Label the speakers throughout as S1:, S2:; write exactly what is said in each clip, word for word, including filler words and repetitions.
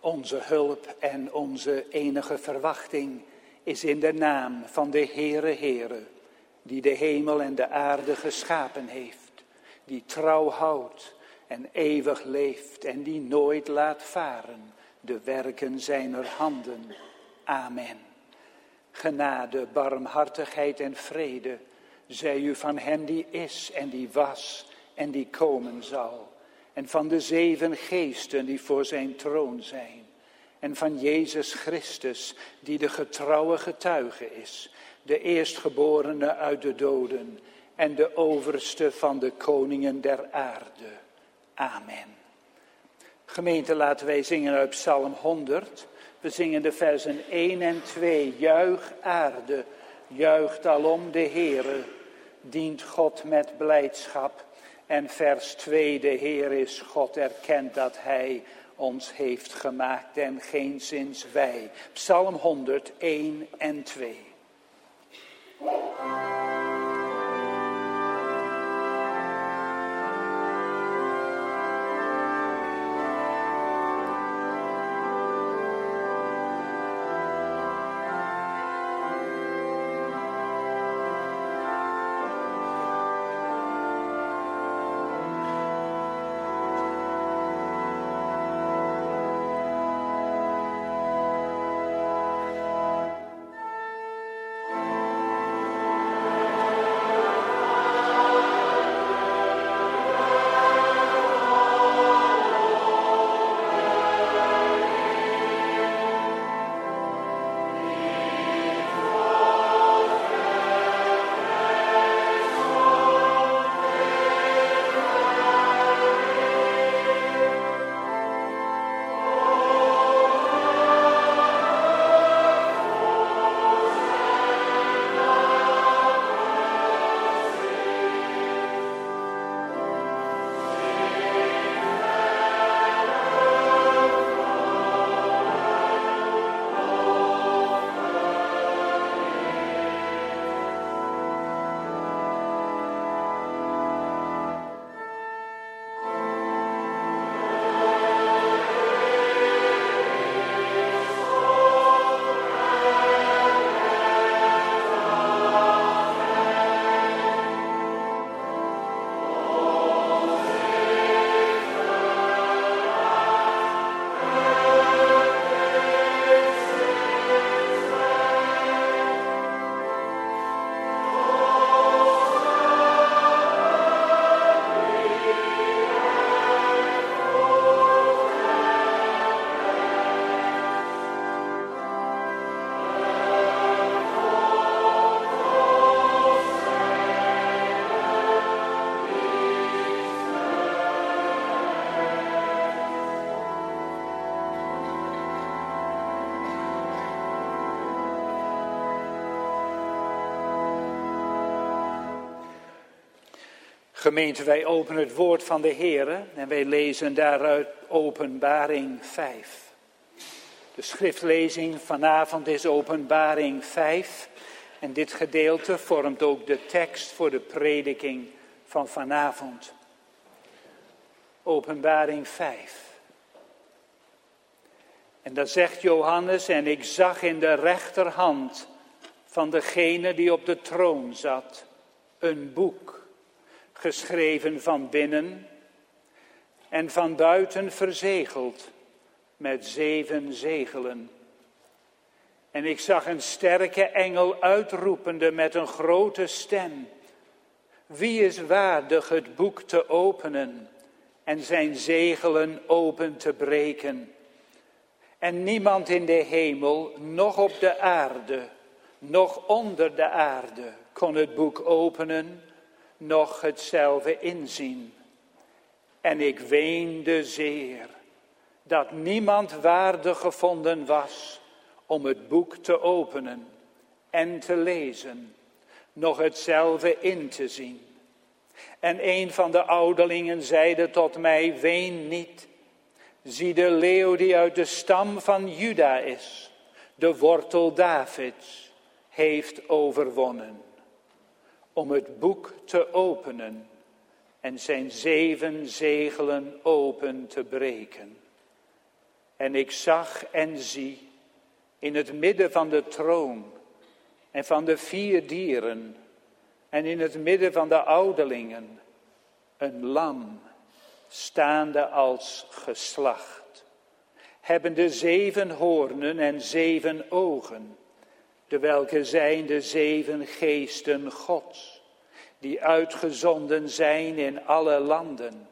S1: Onze hulp en onze enige verwachting is in de naam van de Heere Heere, die de hemel en de aarde geschapen heeft, die trouw houdt en eeuwig leeft en die nooit laat varen de werken zijner handen. Amen. Genade, barmhartigheid en vrede zij u van hem die is en die was en die komen zal. En van de zeven geesten die voor zijn troon zijn. En van Jezus Christus die de getrouwe getuige is. De eerstgeborene uit de doden en de overste van de koningen der aarde. Amen. Gemeente, laten wij zingen uit Psalm honderd. We zingen de versen één en twee. Juich aarde, juicht alom de Heere, dient God met blijdschap. En vers twee, de Heer is God, erkent dat Hij ons heeft gemaakt en geenszins wij. Psalm honderd, één en twee. Gemeente, wij openen het woord van de Heere en wij lezen daaruit Openbaring vijf. De schriftlezing vanavond is Openbaring vijf en dit gedeelte vormt ook de tekst voor de prediking van vanavond. Openbaring vijf. En dan zegt Johannes, en ik zag in de rechterhand van degene die op de troon zat een boek, geschreven van binnen en van buiten verzegeld met zeven zegelen. En ik zag een sterke engel uitroepende met een grote stem: wie is waardig het boek te openen en zijn zegelen open te breken? En niemand in de hemel, noch op de aarde, noch onder de aarde kon het boek openen, noch hetzelfde inzien. En ik weende zeer, dat niemand waardig gevonden was om het boek te openen en te lezen, noch hetzelfde in te zien. En een van de ouderlingen zeide tot mij: ween niet, zie de leeuw die uit de stam van Juda is, de wortel Davids, heeft overwonnen, om het boek te openen en zijn zeven zegelen open te breken. En ik zag en zie in het midden van de troon en van de vier dieren en in het midden van de ouderlingen een lam staande als geslacht, hebbende zeven hoornen en zeven ogen, de welke zijn de zeven geesten Gods, die uitgezonden zijn in alle landen.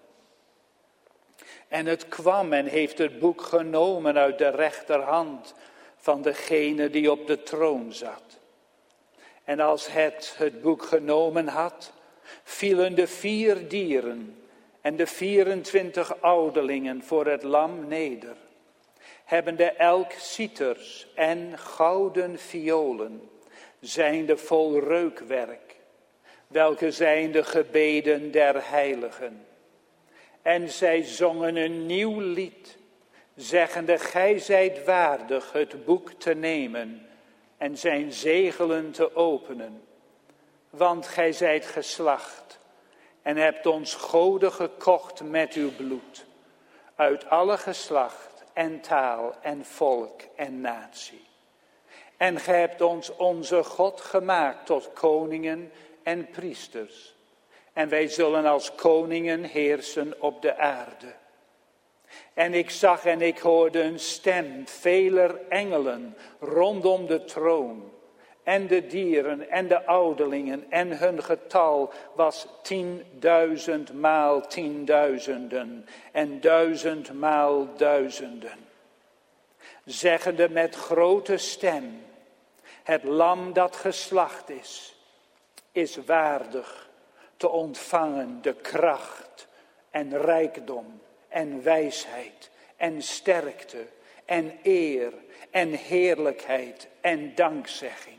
S1: En het kwam en heeft het boek genomen uit de rechterhand van degene die op de troon zat. En als het het boek genomen had, vielen de vier dieren en de vierentwintig ouderlingen voor het lam neder, hebbende elk citers en gouden violen, zijnde vol reukwerk, welke zijn de gebeden der heiligen. En zij zongen een nieuw lied, zeggende, gij zijt waardig het boek te nemen en zijn zegelen te openen. Want gij zijt geslacht en hebt ons goden gekocht met uw bloed, uit alle geslacht en taal en volk en natie. En gij hebt ons onze God gemaakt tot koningen en priesters. En wij zullen als koningen heersen op de aarde. En ik zag en ik hoorde een stem veler engelen rondom de troon. En de dieren en de ouderlingen en hun getal was tienduizend maal tienduizenden en duizend maal duizenden. Zeggende met grote stem, het lam dat geslacht is, is waardig te ontvangen de kracht en rijkdom en wijsheid en sterkte en eer en heerlijkheid en dankzegging.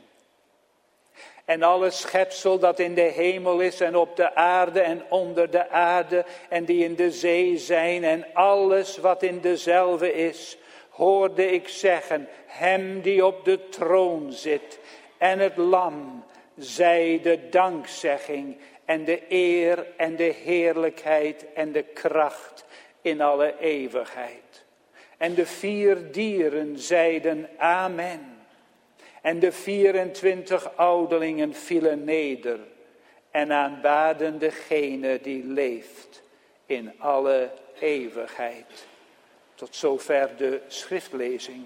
S1: En alle schepsel dat in de hemel is en op de aarde en onder de aarde en die in de zee zijn en alles wat in dezelve is, hoorde ik zeggen, hem die op de troon zit en het lam, zij de dankzegging en de eer en de heerlijkheid en de kracht in alle eeuwigheid. En de vier dieren zeiden amen. En de vierentwintig ouderlingen vielen neder en aanbaden degene die leeft in alle eeuwigheid. Tot zover de schriftlezing.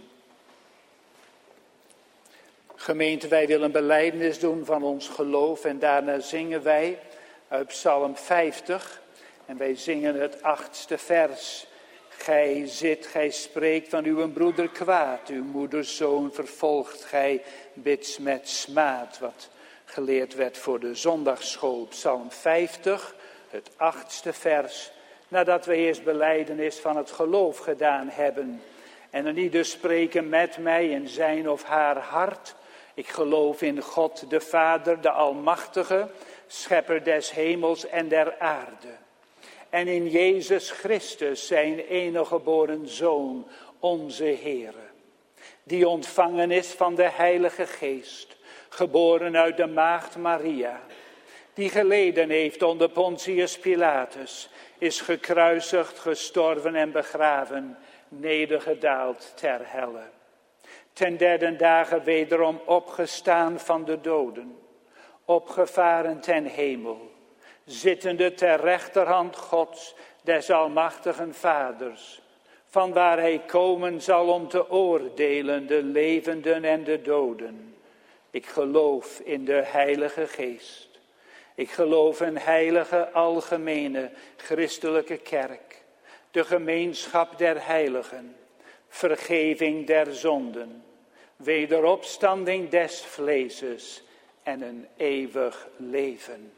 S1: Gemeente, wij willen een belijdenis doen van ons geloof en daarna zingen wij uit Psalm vijftig. En wij zingen het achtste vers. Gij zit, gij spreekt van uw broeder kwaad, uw moeders zoon vervolgt, gij bids met smaad. Wat geleerd werd voor de zondagsschool. Psalm vijftig, het achtste vers. Nadat we eerst belijdenis van het geloof gedaan hebben. En dan ieder spreken met mij in zijn of haar hart. Ik geloof in God de Vader, de Almachtige, schepper des hemels en der aarde. En in Jezus Christus, zijn enige geboren Zoon, onze Heere. Die ontvangen is van de Heilige Geest, geboren uit de maagd Maria. Die geleden heeft onder Pontius Pilatus, is gekruisigd, gestorven en begraven, nedergedaald ter helle. Ten derde dagen wederom opgestaan van de doden, opgevaren ten hemel, zittende ter rechterhand Gods, des almachtigen Vaders, vanwaar hij komen zal om te oordelen de levenden en de doden. Ik geloof in de Heilige Geest. Ik geloof in heilige, algemene, christelijke kerk, de gemeenschap der heiligen, vergeving der zonden, wederopstanding des vleeses en een eeuwig leven.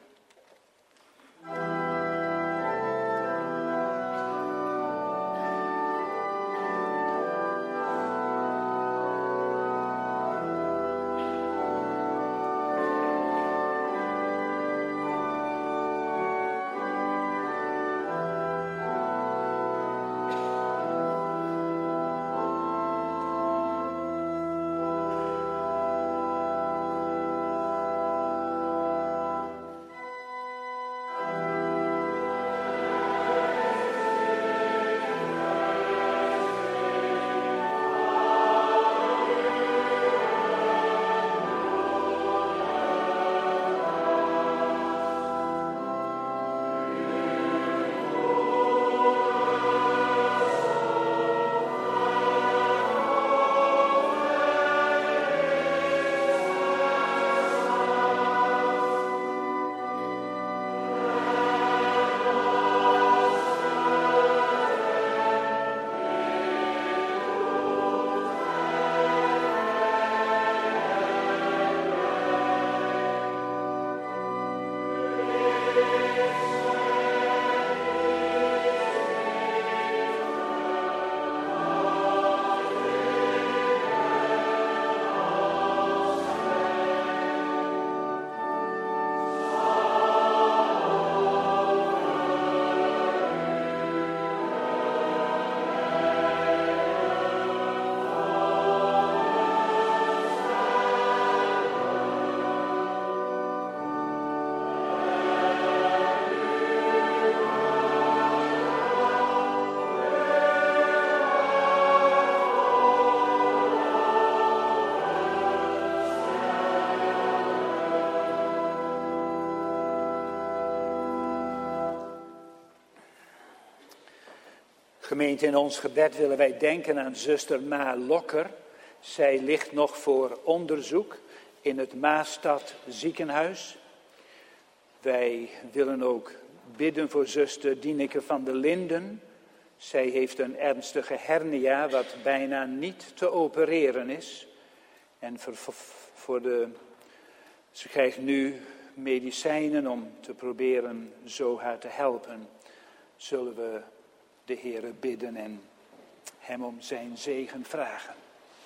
S1: Gemeente, in ons gebed willen wij denken aan zuster Ma Lokker. Zij ligt nog voor onderzoek in het Maastad ziekenhuis. Wij willen ook bidden voor zuster Dieneke van der Linden. Zij heeft een ernstige hernia wat bijna niet te opereren is. En voor, voor de, ze krijgt nu medicijnen om te proberen zo haar te helpen. Zullen we de Heere bidden en hem om zijn zegen vragen.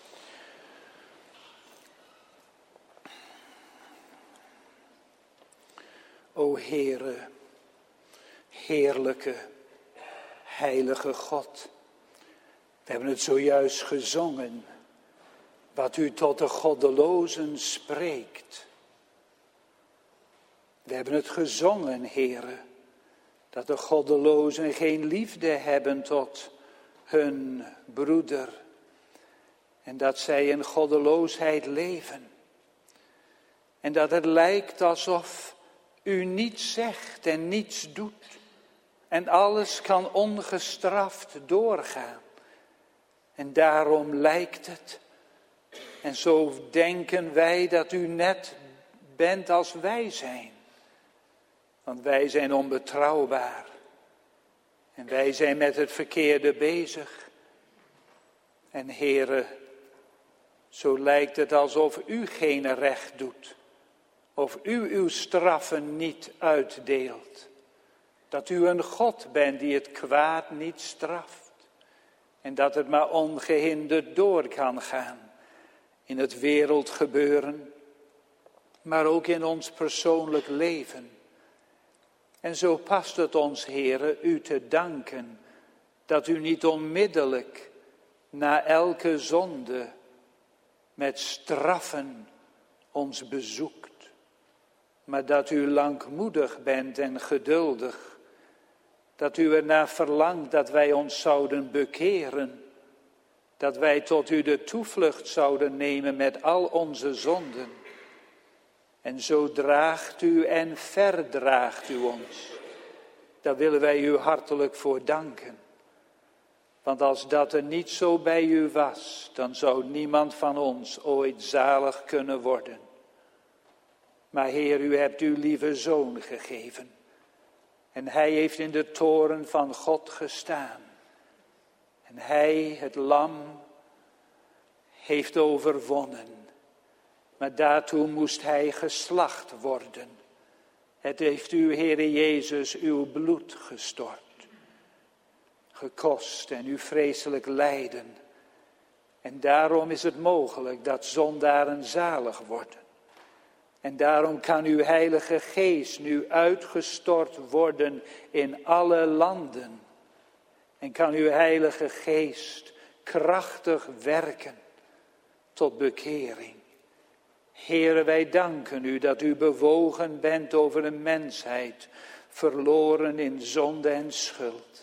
S1: O Heere, heerlijke, heilige God. We hebben het zojuist gezongen, wat u tot de goddelozen spreekt. We hebben het gezongen, Heere, dat de goddelozen geen liefde hebben tot hun broeder. En dat zij in goddeloosheid leven. En dat het lijkt alsof u niets zegt en niets doet. En alles kan ongestraft doorgaan. En daarom lijkt het, en zo denken wij, dat u net bent als wij zijn. Want wij zijn onbetrouwbaar. En wij zijn met het verkeerde bezig. En Heere, zo lijkt het alsof u geen recht doet. Of u uw straffen niet uitdeelt. Dat u een God bent die het kwaad niet straft. En dat het maar ongehinderd door kan gaan. In het wereldgebeuren. Maar ook in ons persoonlijk leven. En zo past het ons, Heere, u te danken. Dat u niet onmiddellijk na elke zonde met straffen ons bezoekt. Maar dat u langmoedig bent en geduldig. Dat u ernaar verlangt dat wij ons zouden bekeren. Dat wij tot u de toevlucht zouden nemen met al onze zonden. En zo draagt u en verdraagt u ons. Daar willen wij u hartelijk voor danken. Want als dat er niet zo bij u was, dan zou niemand van ons ooit zalig kunnen worden. Maar Heer, u hebt uw lieve Zoon gegeven. En hij heeft in de toren van God gestaan. En hij, het lam, heeft overwonnen. Maar daartoe moest hij geslacht worden. Het heeft u, Heere Jezus, uw bloed gestort. Gekost en uw vreselijk lijden. En daarom is het mogelijk dat zondaren zalig worden. En daarom kan uw Heilige Geest nu uitgestort worden in alle landen. En kan uw Heilige Geest krachtig werken tot bekering. Heere, wij danken u dat u bewogen bent over een mensheid, verloren in zonde en schuld.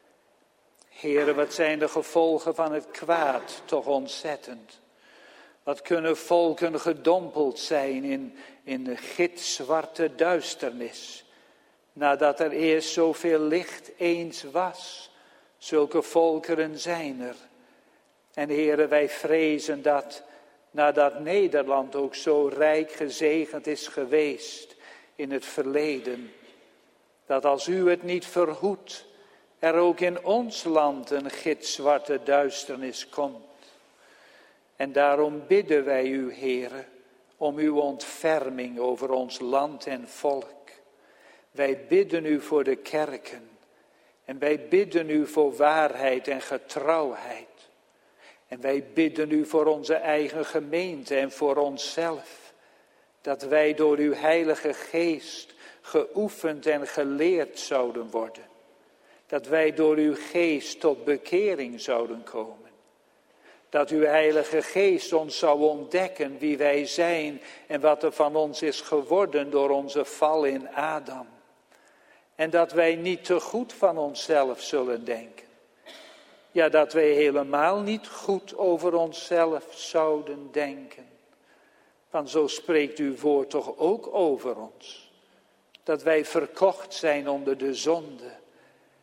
S1: Heere, wat zijn de gevolgen van het kwaad toch ontzettend. Wat kunnen volken gedompeld zijn in, in de gitzwarte duisternis. Nadat er eerst zoveel licht eens was. Zulke volkeren zijn er. En Heere, wij vrezen dat nadat Nederland ook zo rijk gezegend is geweest in het verleden. Dat als u het niet verhoedt, er ook in ons land een gitzwarte duisternis komt. En daarom bidden wij u, Heere, om uw ontferming over ons land en volk. Wij bidden u voor de kerken. En wij bidden u voor waarheid en getrouwheid. En wij bidden u voor onze eigen gemeente en voor onszelf. Dat wij door uw Heilige Geest geoefend en geleerd zouden worden. Dat wij door uw Geest tot bekering zouden komen. Dat uw Heilige Geest ons zou ontdekken wie wij zijn en wat er van ons is geworden door onze val in Adam. En dat wij niet te goed van onszelf zullen denken. Ja, dat wij helemaal niet goed over onszelf zouden denken. Want zo spreekt uw woord toch ook over ons. Dat wij verkocht zijn onder de zonde.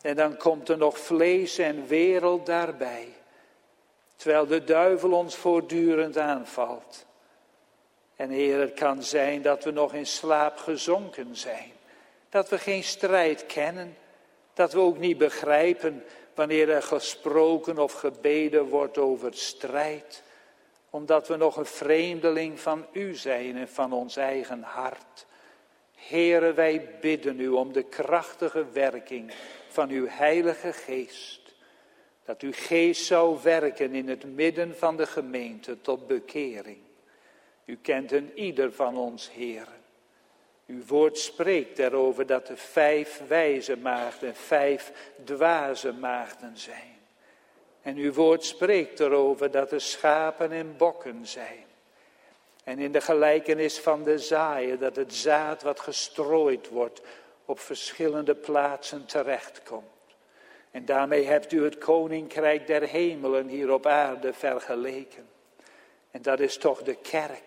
S1: En dan komt er nog vlees en wereld daarbij. Terwijl de duivel ons voortdurend aanvalt. En Heer, het kan zijn dat we nog in slaap gezonken zijn. Dat we geen strijd kennen. Dat we ook niet begrijpen wanneer er gesproken of gebeden wordt over strijd. Omdat we nog een vreemdeling van u zijn en van ons eigen hart. Heere, wij bidden u om de krachtige werking van uw Heilige Geest. Dat uw geest zou werken in het midden van de gemeente tot bekering. U kent een ieder van ons, Heere. Uw woord spreekt erover dat er vijf wijze maagden, vijf dwaze maagden zijn. En uw woord spreekt erover dat er schapen en bokken zijn. En in de gelijkenis van de zaaier, dat het zaad wat gestrooid wordt op verschillende plaatsen terechtkomt. En daarmee hebt u het koninkrijk der hemelen hier op aarde vergeleken. En dat is toch de kerk.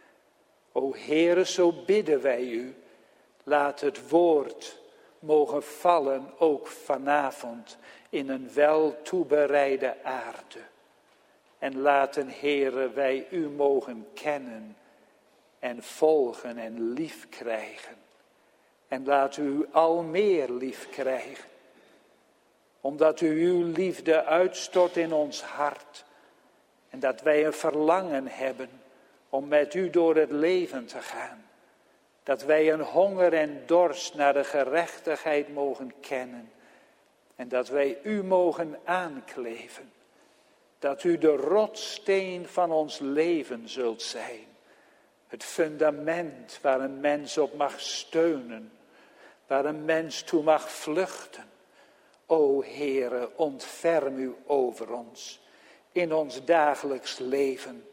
S1: O Heere, zo bidden wij u. Laat het woord mogen vallen ook vanavond in een wel toebereide aarde. En laten, Heere, wij u mogen kennen en volgen en lief krijgen. En laat u al meer lief krijgen. Omdat u uw liefde uitstort in ons hart. En dat wij een verlangen hebben om met u door het leven te gaan. Dat wij een honger en dorst naar de gerechtigheid mogen kennen. En dat wij u mogen aankleven. Dat u de rotssteen van ons leven zult zijn. Het fundament waar een mens op mag steunen. Waar een mens toe mag vluchten. O Heere, ontferm u over ons. In ons dagelijks leven.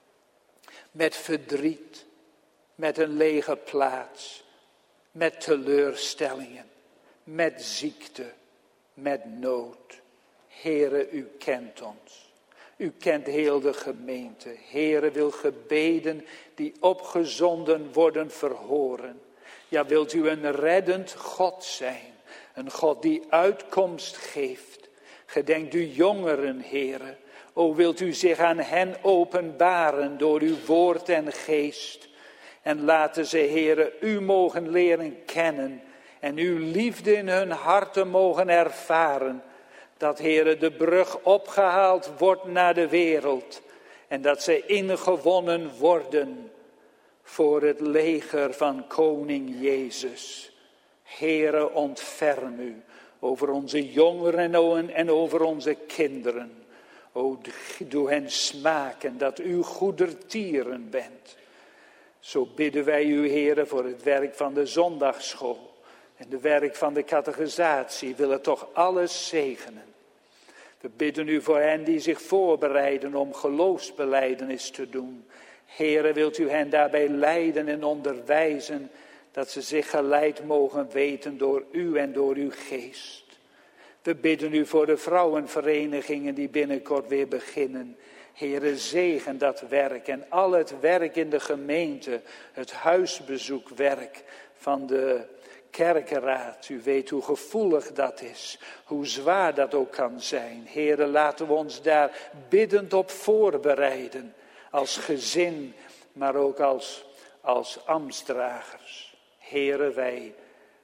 S1: Met verdriet. Met een lege plaats. Met teleurstellingen. Met ziekte. Met nood. Heere, u kent ons. U kent heel de gemeente. Heere, wil gebeden die opgezonden worden verhoren. Ja, wilt u een reddend God zijn. Een God die uitkomst geeft. Gedenkt u jongeren, Heere. O, wilt u zich aan hen openbaren door uw woord en geest. En laten ze, Heere, u mogen leren kennen. En uw liefde in hun harten mogen ervaren. Dat, Heere, de brug opgehaald wordt naar de wereld. En dat ze ingewonnen worden voor het leger van koning Jezus. Heere, ontferm u over onze jongeren en over onze kinderen. O, doe hen smaken dat u goedertieren bent. Zo bidden wij u, Heere, voor het werk van de zondagsschool. En de werk van de catechisatie willen toch alles zegenen. We bidden u voor hen die zich voorbereiden om geloofsbelijdenis te doen. Heere, wilt u hen daarbij leiden en onderwijzen, dat ze zich geleid mogen weten door u en door uw geest. We bidden u voor de vrouwenverenigingen die binnenkort weer beginnen. Heere, zegen dat werk en al het werk in de gemeente, het huisbezoekwerk van de kerkenraad. U weet hoe gevoelig dat is, hoe zwaar dat ook kan zijn. Heere, laten we ons daar biddend op voorbereiden, als gezin, maar ook als, als ambtsdragers. Heere, wij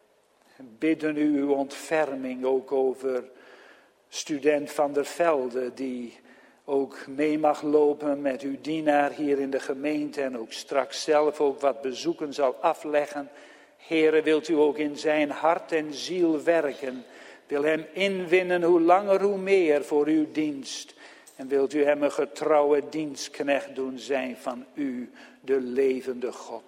S1: bidden u uw ontferming ook over student Van der Velde, die ook mee mag lopen met uw dienaar hier in de gemeente en ook straks zelf ook wat bezoeken zal afleggen. Heere, wilt u ook in zijn hart en ziel werken, wil hem inwinnen hoe langer hoe meer voor uw dienst. En wilt u hem een getrouwe dienstknecht doen zijn van u, de levende God.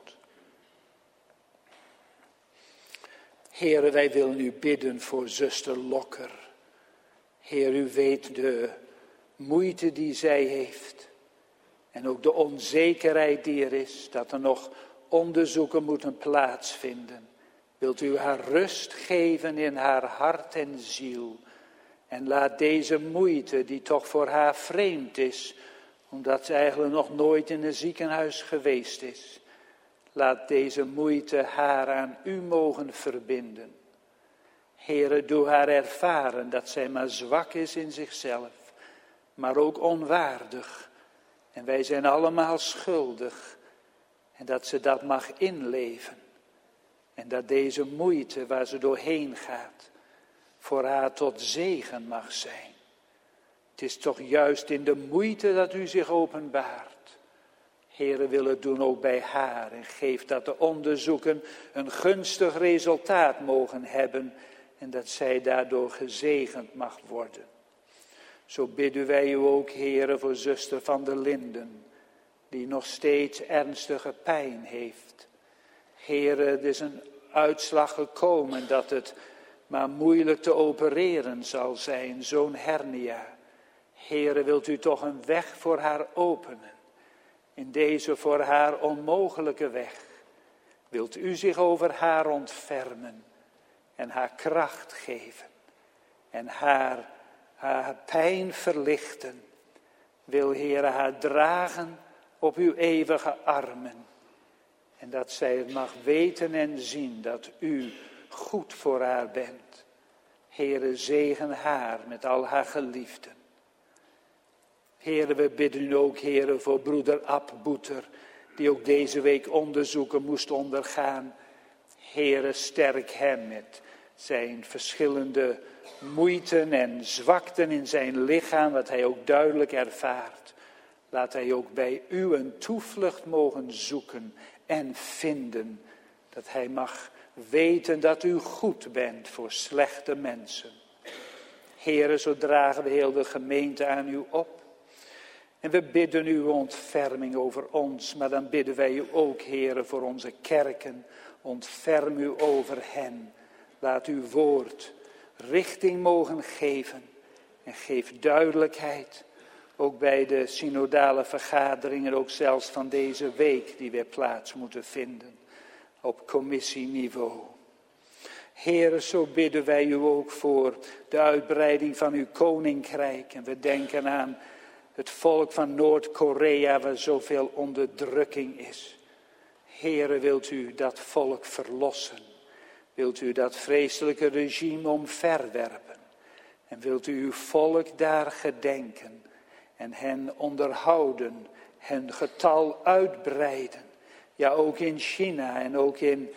S1: Heere, wij willen u bidden voor zuster Lokker. Heer, u weet de moeite die zij heeft. En ook de onzekerheid die er is, dat er nog onderzoeken moeten plaatsvinden. Wilt u haar rust geven in haar hart en ziel. En laat deze moeite, die toch voor haar vreemd is, omdat ze eigenlijk nog nooit in een ziekenhuis geweest is. Laat deze moeite haar aan u mogen verbinden. Heere, doe haar ervaren dat zij maar zwak is in zichzelf, maar ook onwaardig. En wij zijn allemaal schuldig. En dat ze dat mag inleven. En dat deze moeite waar ze doorheen gaat, voor haar tot zegen mag zijn. Het is toch juist in de moeite dat u zich openbaart. Heere, wil het doen ook bij haar en geef dat de onderzoeken een gunstig resultaat mogen hebben en dat zij daardoor gezegend mag worden. Zo bidden wij u ook, Heere, voor zuster Van der Linden, die nog steeds ernstige pijn heeft. Heere, er is een uitslag gekomen dat het maar moeilijk te opereren zal zijn, zo'n hernia. Heere, wilt u toch een weg voor haar openen, in deze voor haar onmogelijke weg. Wilt u zich over haar ontfermen en haar kracht geven en haar, haar pijn verlichten. Wil, Heere, haar dragen op uw eeuwige armen. En dat zij het mag weten en zien dat u goed voor haar bent. Heere, zegen haar met al haar geliefden. Heere, we bidden u ook, Heere, voor broeder Ab Boeter, die ook deze week onderzoeken moest ondergaan. Heere, sterk hem met zijn verschillende moeiten en zwakten in zijn lichaam, wat hij ook duidelijk ervaart. Laat hij ook bij u een toevlucht mogen zoeken en vinden. Dat hij mag weten dat u goed bent voor slechte mensen. Heere, zo dragen we heel de gemeente aan u op. En we bidden uw ontferming over ons, maar dan bidden wij u ook, Heere, voor onze kerken. Ontferm u over hen. Laat uw woord richting mogen geven en geef duidelijkheid. Ook bij de synodale vergaderingen, ook zelfs van deze week, die weer plaats moeten vinden op commissieniveau. Heere, zo bidden wij u ook voor de uitbreiding van uw koninkrijk. En we denken aan het volk van Noord-Korea, waar zoveel onderdrukking is. Heere, wilt u dat volk verlossen? Wilt u dat vreselijke regime omverwerpen? En wilt u uw volk daar gedenken en hen onderhouden, hen getal uitbreiden? Ja, ook in China en ook in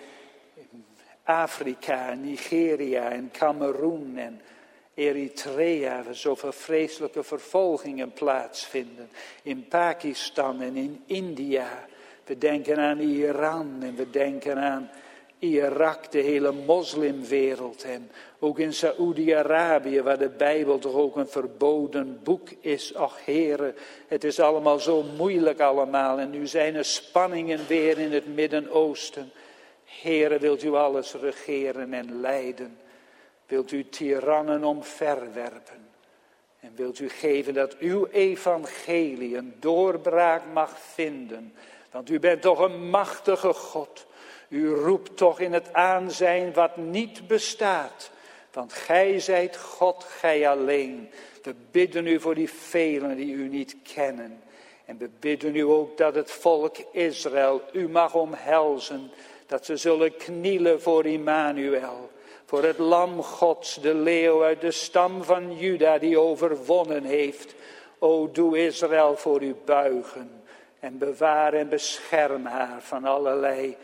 S1: Afrika, Nigeria en Kameroen en Eritrea, waar zoveel vreselijke vervolgingen plaatsvinden. In Pakistan en in India. We denken aan Iran en we denken aan Irak, de hele moslimwereld. En ook in Saoedi-Arabië, waar de Bijbel toch ook een verboden boek is. Ach, Heere, het is allemaal zo moeilijk allemaal. En nu zijn er spanningen weer in het Midden-Oosten. Heere, wilt u alles regeren en leiden? Wilt u tirannen omverwerpen? En wilt u geven dat uw evangelie een doorbraak mag vinden? Want u bent toch een machtige God. U roept toch in het aanzijn wat niet bestaat. Want gij zijt God, gij alleen. We bidden u voor die velen die u niet kennen. En we bidden u ook dat het volk Israël u mag omhelzen. Dat ze zullen knielen voor Immanuel. Voor het lam Gods, de leeuw uit de stam van Juda die overwonnen heeft. O, doe Israël voor u buigen. En bewaar en bescherm haar van allerlei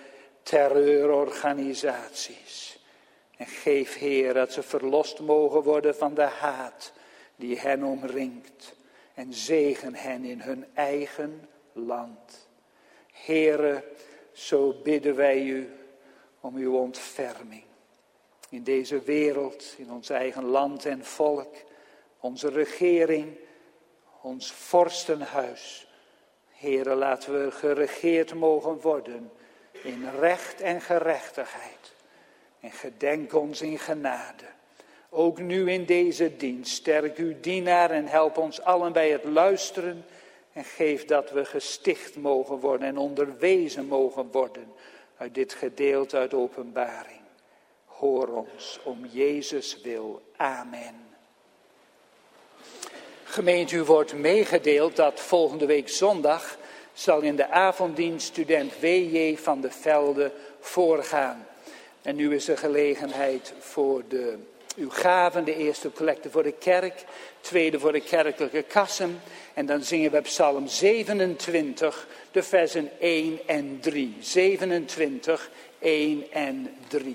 S1: terreurorganisaties. En geef, Heer, dat ze verlost mogen worden van de haat die hen omringt. En zegen hen in hun eigen land. Heere, zo bidden wij u om uw ontferming. In deze wereld, in ons eigen land en volk, onze regering, ons vorstenhuis. Heere, laten we geregeerd mogen worden in recht en gerechtigheid. En gedenk ons in genade. Ook nu in deze dienst, sterk uw dienaar en help ons allen bij het luisteren. En geef dat we gesticht mogen worden en onderwezen mogen worden uit dit gedeelte uit Openbaring. Hoor ons om Jezus wil. Amen. Gemeente, u wordt meegedeeld dat volgende week zondag zal in de avonddienst student W J van de Velde voorgaan. En nu is er gelegenheid voor de, uw gaven, de eerste collecte voor de kerk, tweede voor de kerkelijke kassen. En dan zingen we Psalm zevenentwintig, de versen één en drie. zevenentwintig, één en drie.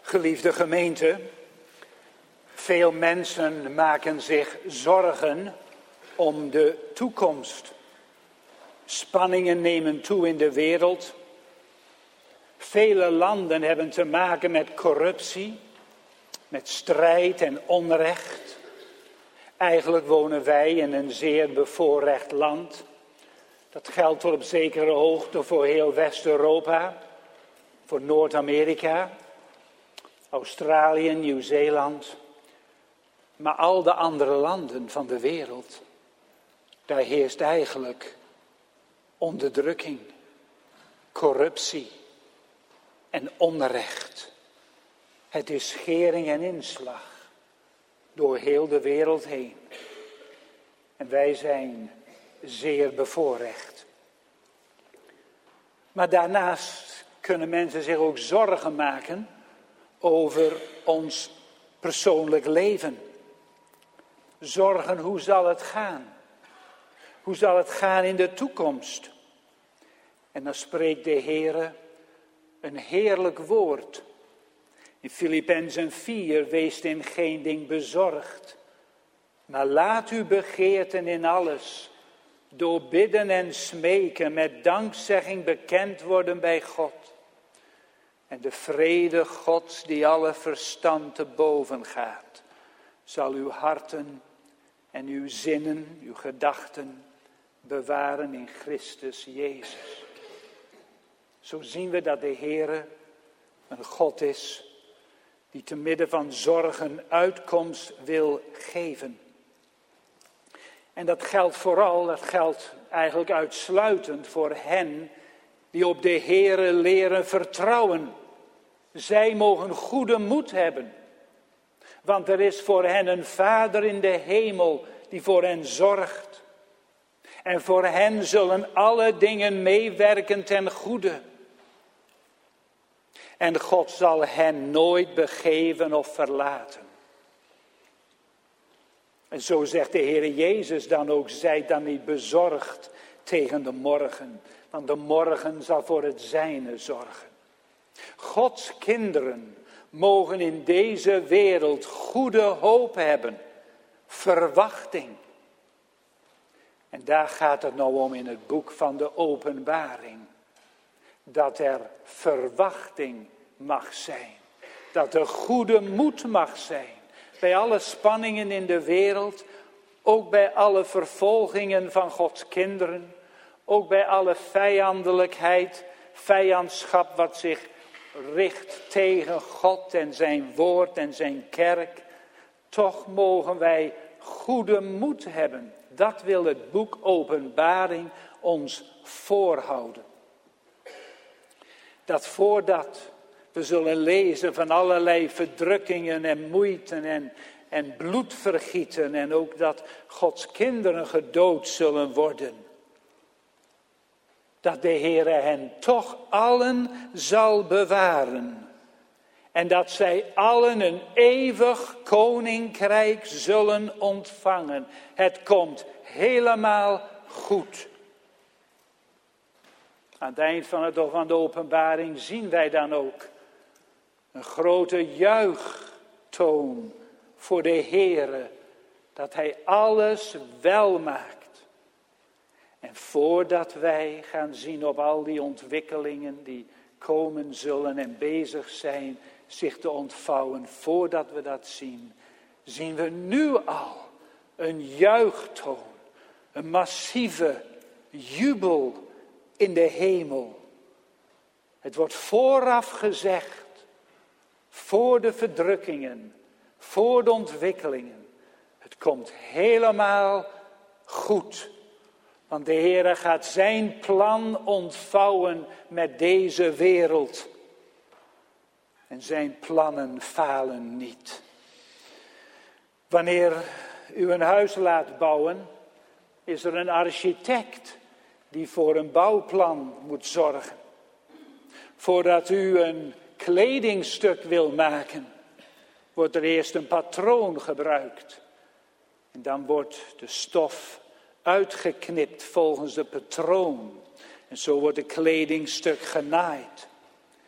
S1: Geliefde gemeente, veel mensen maken zich zorgen om de toekomst. Spanningen nemen toe in de wereld. Vele landen hebben te maken met corruptie, met strijd en onrecht. Eigenlijk wonen wij in een zeer bevoorrecht land. Dat geldt tot op zekere hoogte voor heel West-Europa, voor Noord-Amerika, Australië, Nieuw-Zeeland. Maar al de andere landen van de wereld, daar heerst eigenlijk onderdrukking, corruptie en onrecht. Het is schering en inslag door heel de wereld heen. En wij zijn zeer bevoorrecht. Maar daarnaast kunnen mensen zich ook zorgen maken over ons persoonlijk leven. Zorgen, hoe zal het gaan? Hoe zal het gaan in de toekomst? En dan spreekt de Heere een heerlijk woord. In Filippenzen vier, wees in geen ding bezorgd, maar laat uw begeerten in alles, door bidden en smeken, met dankzegging bekend worden bij God. En de vrede Gods, die alle verstand te boven gaat, zal uw harten en uw zinnen, uw gedachten bewaren in Christus Jezus. Zo zien we dat de Heere een God is die te midden van zorgen uitkomst wil geven. En dat geldt vooral, dat geldt eigenlijk uitsluitend voor hen die op de Heere leren vertrouwen. Zij mogen goede moed hebben, want er is voor hen een Vader in de hemel die voor hen zorgt. En voor hen zullen alle dingen meewerken ten goede. En God zal hen nooit begeven of verlaten. En zo zegt de Heer Jezus dan ook, zijt dan niet bezorgd tegen de morgen, want de morgen zal voor het zijne zorgen. Gods kinderen mogen in deze wereld goede hoop hebben, verwachting. En daar gaat het nou om in het boek van de Openbaring. Dat er verwachting mag zijn. Dat er goede moed mag zijn. Bij alle spanningen in de wereld. Ook bij alle vervolgingen van Gods kinderen. Ook bij alle vijandelijkheid, vijandschap wat zich richt tegen God en zijn woord en zijn kerk. Toch mogen wij goede moed hebben. Dat wil het boek Openbaring ons voorhouden. Dat voordat we zullen lezen van allerlei verdrukkingen en moeiten en, en bloedvergieten en ook dat Gods kinderen gedood zullen worden. Dat de Heere hen toch allen zal bewaren. En dat zij allen een eeuwig koninkrijk zullen ontvangen. Het komt helemaal goed. Aan het eind van, het, van de openbaring zien wij dan ook een grote juichtoon voor de Heere. Dat Hij alles wel maakt. En voordat wij gaan zien op al die ontwikkelingen die komen zullen en bezig zijn zich te ontvouwen. Voordat we dat zien, zien we nu al een juichtoon. Een massieve jubel in de hemel. Het wordt vooraf gezegd, voor de verdrukkingen, voor de ontwikkelingen. Het komt helemaal goed. Want de Heere gaat zijn plan ontvouwen met deze wereld. En zijn plannen falen niet. Wanneer u een huis laat bouwen, is er een architect die voor een bouwplan moet zorgen. Voordat u een kledingstuk wil maken, wordt er eerst een patroon gebruikt. En dan wordt de stof uitgeknipt volgens de patroon. En zo wordt het kledingstuk genaaid.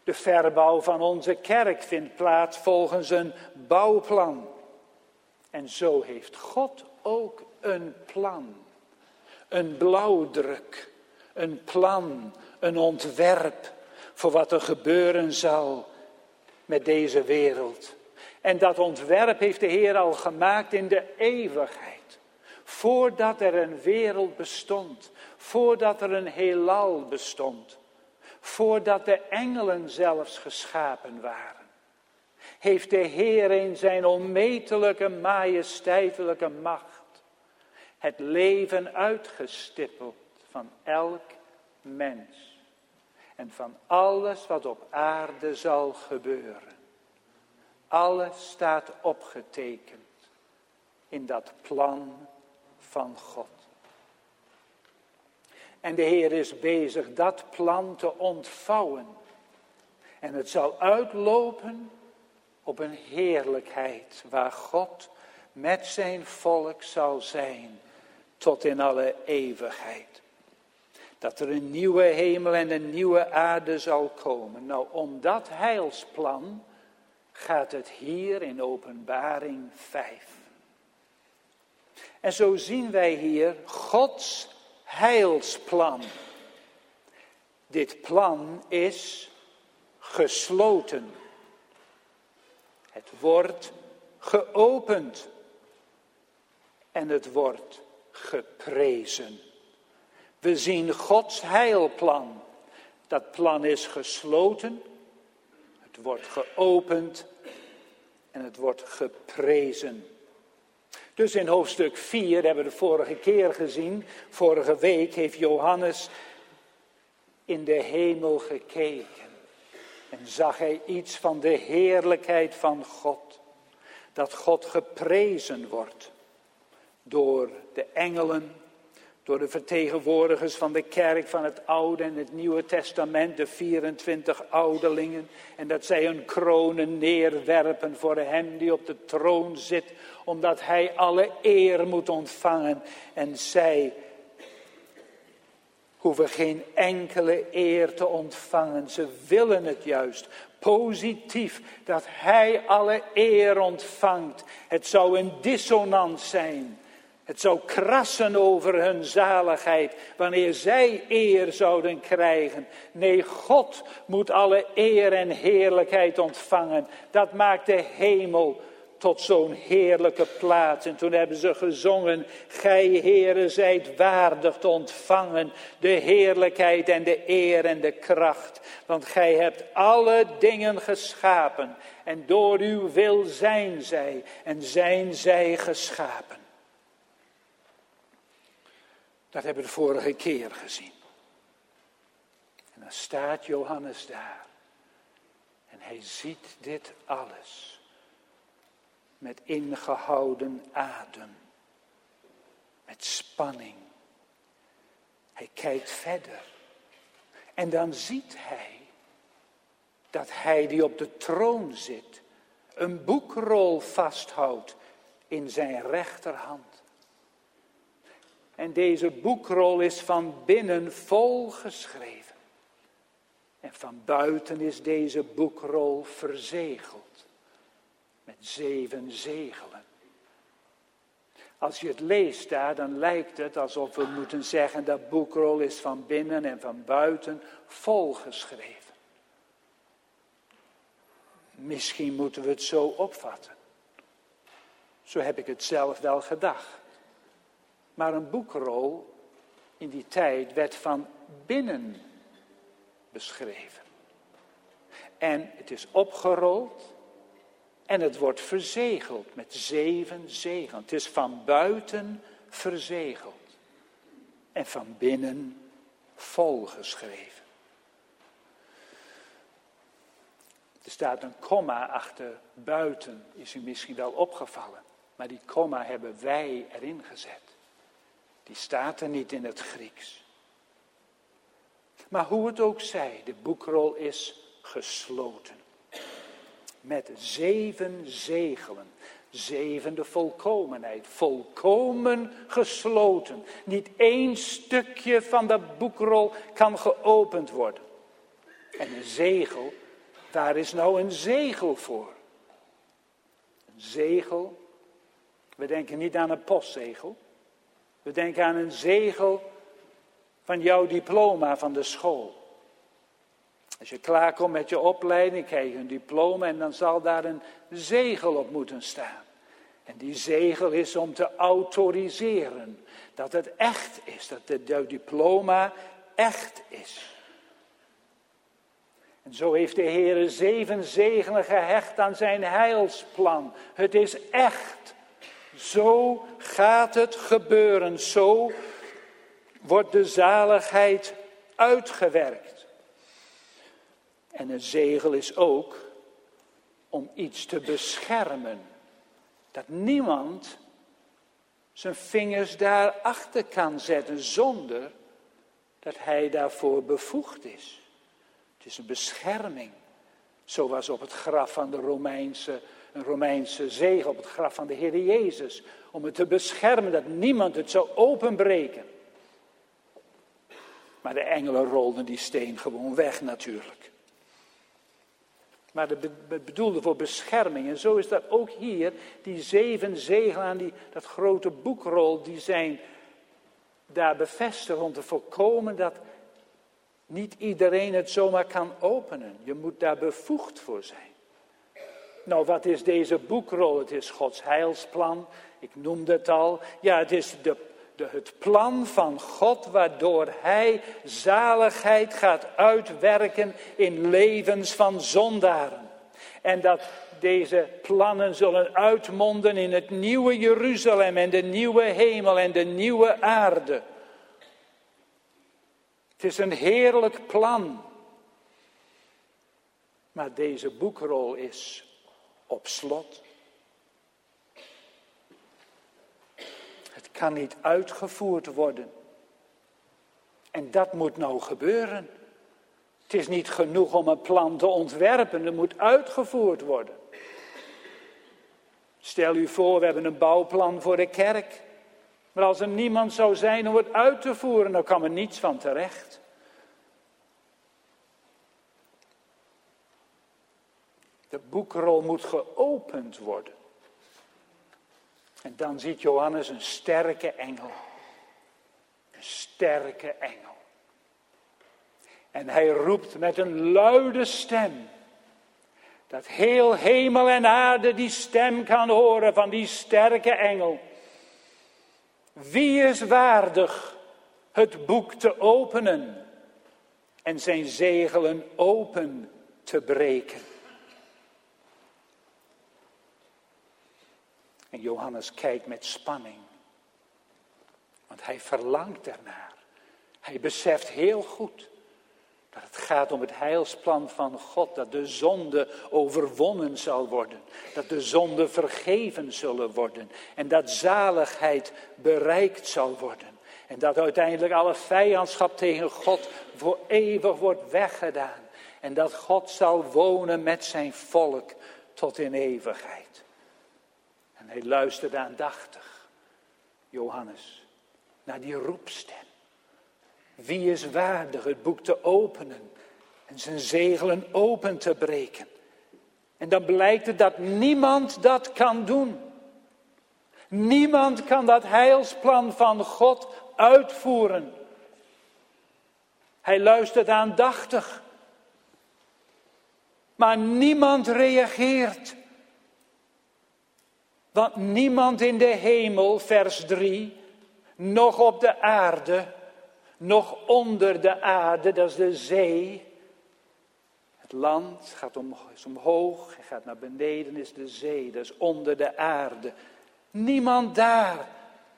S1: De verbouw van onze kerk vindt plaats volgens een bouwplan. En zo heeft God ook een plan. Een blauwdruk, een plan, een ontwerp voor wat er gebeuren zal met deze wereld. En dat ontwerp heeft de Heer al gemaakt in de eeuwigheid. Voordat er een wereld bestond, voordat er een heelal bestond, voordat de engelen zelfs geschapen waren, heeft de Heer in zijn onmetelijke majesteitelijke macht het leven uitgestippeld van elk mens en van alles wat op aarde zal gebeuren. Alles staat opgetekend in dat plan van God. En de Heer is bezig dat plan te ontvouwen. En het zal uitlopen op een heerlijkheid waar God met zijn volk zal zijn tot in alle eeuwigheid. Dat er een nieuwe hemel en een nieuwe aarde zal komen. Nou, om dat heilsplan gaat het hier in Openbaring vijf. En zo zien wij hier Gods heilsplan. Dit plan is gesloten. Het wordt geopend. En het wordt geprezen. We zien Gods heilplan. Dat plan is gesloten. Het wordt geopend. En het wordt geprezen. Dus in hoofdstuk vier hebben we de vorige keer gezien. Vorige week heeft Johannes in de hemel gekeken. En zag hij iets van de heerlijkheid van God. Dat God geprezen wordt. Door de engelen. Door de vertegenwoordigers van de kerk van het Oude en het Nieuwe Testament. De vierentwintig ouderlingen. En dat zij hun kronen neerwerpen voor hem die op de troon zit. Omdat hij alle eer moet ontvangen. En zij hoeven geen enkele eer te ontvangen. Ze willen het juist. Positief dat hij alle eer ontvangt. Het zou een dissonans zijn. Het zou krassen over hun zaligheid wanneer zij eer zouden krijgen. Nee, God moet alle eer en heerlijkheid ontvangen. Dat maakt de hemel tot zo'n heerlijke plaats. En toen hebben ze gezongen, gij Heere zijt waardig te ontvangen de heerlijkheid en de eer en de kracht. Want gij hebt alle dingen geschapen en door uw wil zijn zij en zijn zij geschapen. Dat hebben we de vorige keer gezien. En dan staat Johannes daar. En hij ziet dit alles. Met ingehouden adem. Met spanning. Hij kijkt verder. En dan ziet hij dat hij die op de troon zit. Een boekrol vasthoudt in zijn rechterhand. En deze boekrol is van binnen vol geschreven. En van buiten is deze boekrol verzegeld. Met zeven zegelen. Als je het leest daar, dan lijkt het alsof we moeten zeggen dat boekrol is van binnen en van buiten vol geschreven. Misschien moeten we het zo opvatten. Zo heb ik het zelf wel gedacht. Maar een boekrol in die tijd werd van binnen beschreven. En het is opgerold en het wordt verzegeld met zeven zegelen. Het is van buiten verzegeld en van binnen volgeschreven. Er staat een komma achter buiten, is u misschien wel opgevallen. Maar die komma hebben wij erin gezet. Die staat er niet in het Grieks. Maar hoe het ook zij, de boekrol is gesloten. Met zeven zegelen. Zevende volkomenheid. Volkomen gesloten. Niet één stukje van de boekrol kan geopend worden. En een zegel, Daar is nou een zegel voor. Een zegel. We denken niet aan een postzegel. We denken aan een zegel van jouw diploma van de school. Als je klaarkomt met je opleiding, krijg je een diploma en dan zal daar een zegel op moeten staan. En die zegel is om te autoriseren dat het echt is, dat het, jouw diploma echt is. En zo heeft de Heer zeven zegelen gehecht aan zijn heilsplan. Het is echt. Zo gaat het gebeuren. Zo wordt de zaligheid uitgewerkt. En een zegel is ook om iets te beschermen. Dat niemand zijn vingers daarachter kan zetten zonder dat hij daarvoor bevoegd is. Het is een bescherming. Zoals op het graf van de Romeinse, een Romeinse zegel, op het graf van de Heer Jezus. Om het te beschermen dat niemand het zou openbreken. Maar de engelen rolden die steen gewoon weg natuurlijk. Maar het bedoelde voor bescherming. En zo is dat ook hier. Die zeven zegelen aan die, dat grote boekrol, die zijn daar bevestigd om te voorkomen dat niet iedereen het zomaar kan openen. Je moet daar bevoegd voor zijn. Nou, wat is deze boekrol? Het is Gods heilsplan. Ik noemde het al. Ja, het is de, de, het plan van God waardoor Hij zaligheid gaat uitwerken in levens van zondaren. En dat deze plannen zullen uitmonden in het nieuwe Jeruzalem en de nieuwe hemel en de nieuwe aarde. Het is een heerlijk plan. Maar deze boekrol is op slot. Het kan niet uitgevoerd worden. En dat moet nou gebeuren. Het is niet genoeg om een plan te ontwerpen, het moet uitgevoerd worden. Stel u voor, we hebben een bouwplan voor de kerk. Maar als er niemand zou zijn om het uit te voeren, dan kan er niets van terecht. De boekrol moet geopend worden. En dan ziet Johannes een sterke engel. Een sterke engel. En hij roept met een luide stem. Dat heel hemel en aarde die stem kan horen van die sterke engel. Wie is waardig het boek te openen en zijn zegelen open te breken? En Johannes kijkt met spanning. Want hij verlangt ernaar. Hij beseft heel goed dat het gaat om het heilsplan van God. Dat de zonde overwonnen zal worden. Dat de zonde vergeven zullen worden. En dat zaligheid bereikt zal worden. En dat uiteindelijk alle vijandschap tegen God voor eeuwig wordt weggedaan. En dat God zal wonen met zijn volk tot in eeuwigheid. En hij luisterde aandachtig, Johannes, naar die roepstem. Wie is waardig het boek te openen en zijn zegelen open te breken? En dan blijkt het dat niemand dat kan doen. Niemand kan dat heilsplan van God uitvoeren. Hij luistert aandachtig. Maar niemand reageert. Want niemand in de hemel, vers drie, nog op de aarde, nog onder de aarde, dat is de zee. Het land gaat om, is omhoog, hij gaat naar beneden, is de zee, dat is onder de aarde. Niemand daar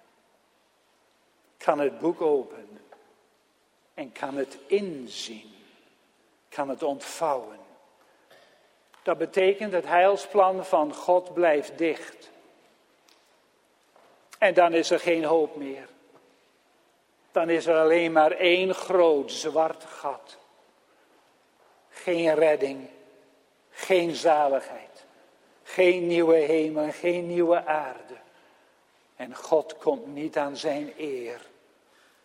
S1: kan het boek openen en kan het inzien, kan het ontvouwen. Dat betekent het heilsplan van God blijft dicht. En dan is er geen hoop meer. Dan is er alleen maar één groot zwart gat. Geen redding, geen zaligheid, geen nieuwe hemel, geen nieuwe aarde. En God komt niet aan zijn eer.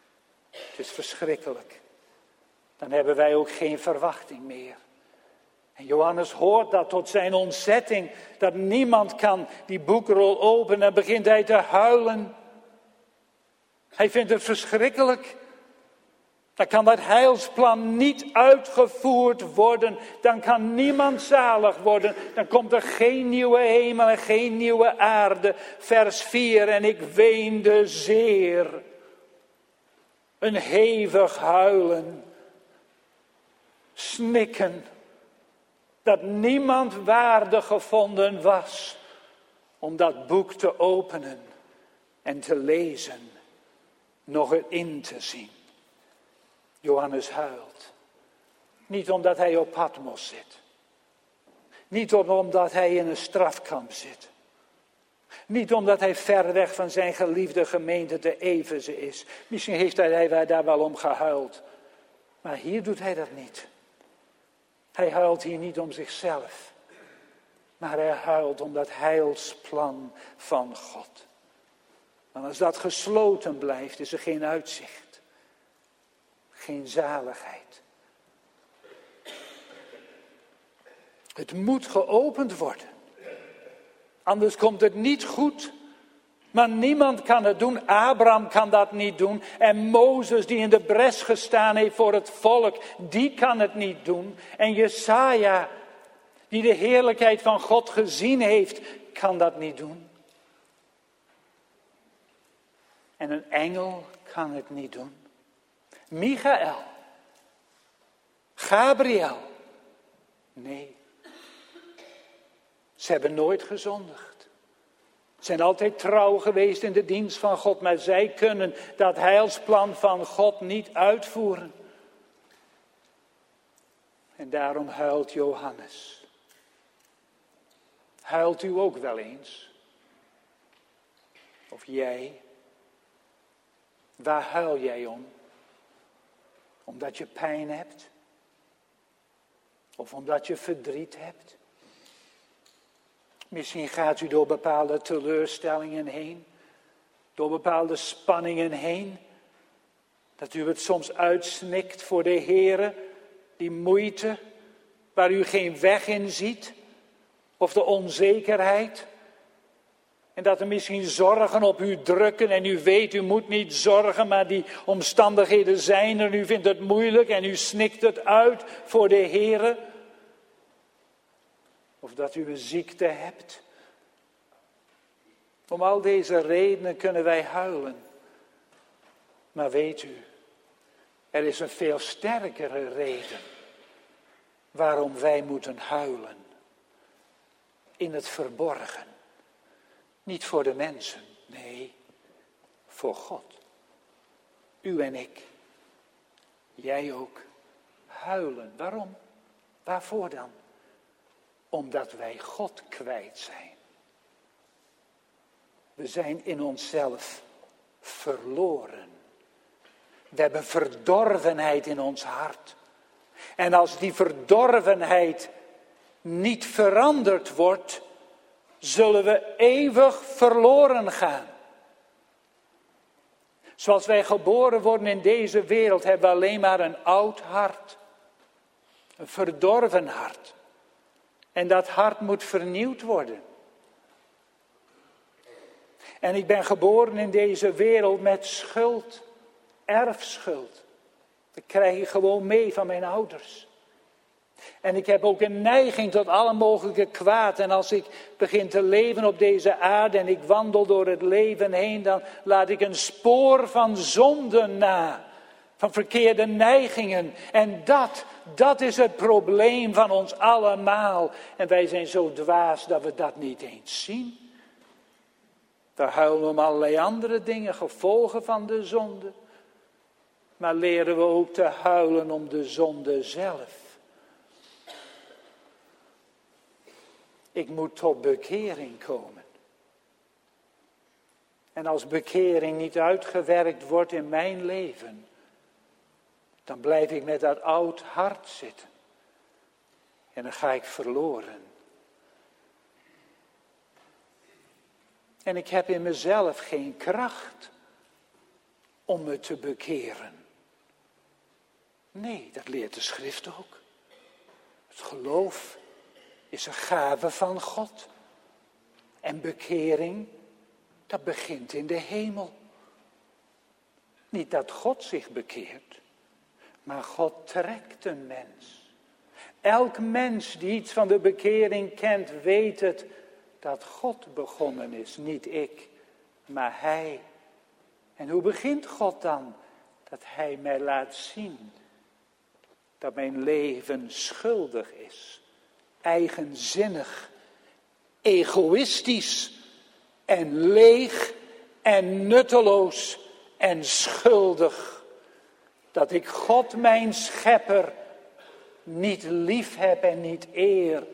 S1: Het is verschrikkelijk. Dan hebben wij ook geen verwachting meer. En Johannes hoort dat tot zijn ontzetting, dat niemand kan die boekrol openen en begint hij te huilen. Hij vindt het verschrikkelijk. Dan kan dat heilsplan niet uitgevoerd worden. Dan kan niemand zalig worden. Dan komt er geen nieuwe hemel en geen nieuwe aarde. Vers vier, en ik weende zeer. Een hevig huilen. Snikken. Dat niemand waardig gevonden was om dat boek te openen en te lezen. Nog erin te zien. Johannes huilt. Niet omdat hij op Patmos zit. Niet omdat hij in een strafkamp zit. Niet omdat hij ver weg van zijn geliefde gemeente te Efeze is. Misschien heeft hij daar wel om gehuild. Maar hier doet hij dat niet. Hij huilt hier niet om zichzelf. Maar hij huilt om dat heilsplan van God. Want als dat gesloten blijft, is er geen uitzicht. Geen zaligheid. Het moet geopend worden. Anders komt het niet goed. Maar niemand kan het doen. Abraham kan dat niet doen. En Mozes die in de bres gestaan heeft voor het volk. Die kan het niet doen. En Jesaja die de heerlijkheid van God gezien heeft. Kan dat niet doen. En een engel kan het niet doen. Michael. Gabriel. Nee. Ze hebben nooit gezondigd. Ze zijn altijd trouw geweest in de dienst van God. Maar zij kunnen dat heilsplan van God niet uitvoeren. En daarom huilt Johannes. Huilt u ook wel eens? Of jij? Waar huil jij om? Omdat je pijn hebt? Of omdat je verdriet hebt? Misschien gaat u door bepaalde teleurstellingen heen. Door bepaalde spanningen heen. Dat u het soms uitsnikt voor de Heere. Die moeite waar u geen weg in ziet. Of de onzekerheid. En dat er misschien zorgen op u drukken en u weet, u moet niet zorgen, maar die omstandigheden zijn er. U vindt het moeilijk en u snikt het uit voor de Heere. Of dat u een ziekte hebt. Om al deze redenen kunnen wij huilen. Maar weet u, er is een veel sterkere reden waarom wij moeten huilen. In het verborgen. Niet voor de mensen, nee, voor God. U en ik, jij ook, huilen. Waarom? Waarvoor dan? Omdat wij God kwijt zijn. We zijn in onszelf verloren. We hebben verdorvenheid in ons hart. En als die verdorvenheid niet veranderd wordt, zullen we eeuwig verloren gaan. Zoals wij geboren worden in deze wereld, hebben we alleen maar een oud hart. Een verdorven hart. En dat hart moet vernieuwd worden. En ik ben geboren in deze wereld met schuld. Erfschuld. Dat krijg ik gewoon mee van mijn ouders. En ik heb ook een neiging tot alle mogelijke kwaad. En als ik begin te leven op deze aarde en ik wandel door het leven heen, dan laat ik een spoor van zonde na. Van verkeerde neigingen. En dat, dat is het probleem van ons allemaal. En wij zijn zo dwaas dat we dat niet eens zien. We huilen om allerlei andere dingen, gevolgen van de zonde. Maar leren we ook te huilen om de zonde zelf. Ik moet tot bekering komen. En als bekering niet uitgewerkt wordt in mijn leven, dan blijf ik met dat oud hart zitten. En dan ga ik verloren. En ik heb in mezelf geen kracht om me te bekeren. Nee, dat leert de schrift ook. Het geloof is een gave van God. En bekering, dat begint in de hemel. Niet dat God zich bekeert, maar God trekt een mens. Elk mens die iets van de bekering kent, weet het dat God begonnen is. Niet ik, maar Hij. En hoe begint God dan? Dat Hij mij laat zien dat mijn leven schuldig is, eigenzinnig, egoïstisch en leeg en nutteloos en schuldig. Dat ik God, mijn schepper, niet lief heb en niet eer.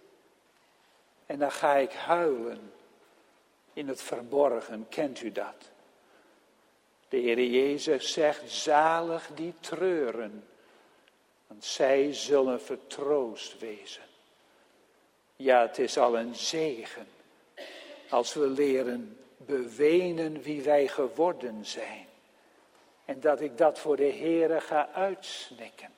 S1: En dan ga ik huilen in het verborgen. Kent u dat? De Heer Jezus zegt, zalig die treuren, want zij zullen vertroost wezen. Ja, het is al een zegen als we leren bewenen wie wij geworden zijn. En dat ik dat voor de Heere ga uitsnikken.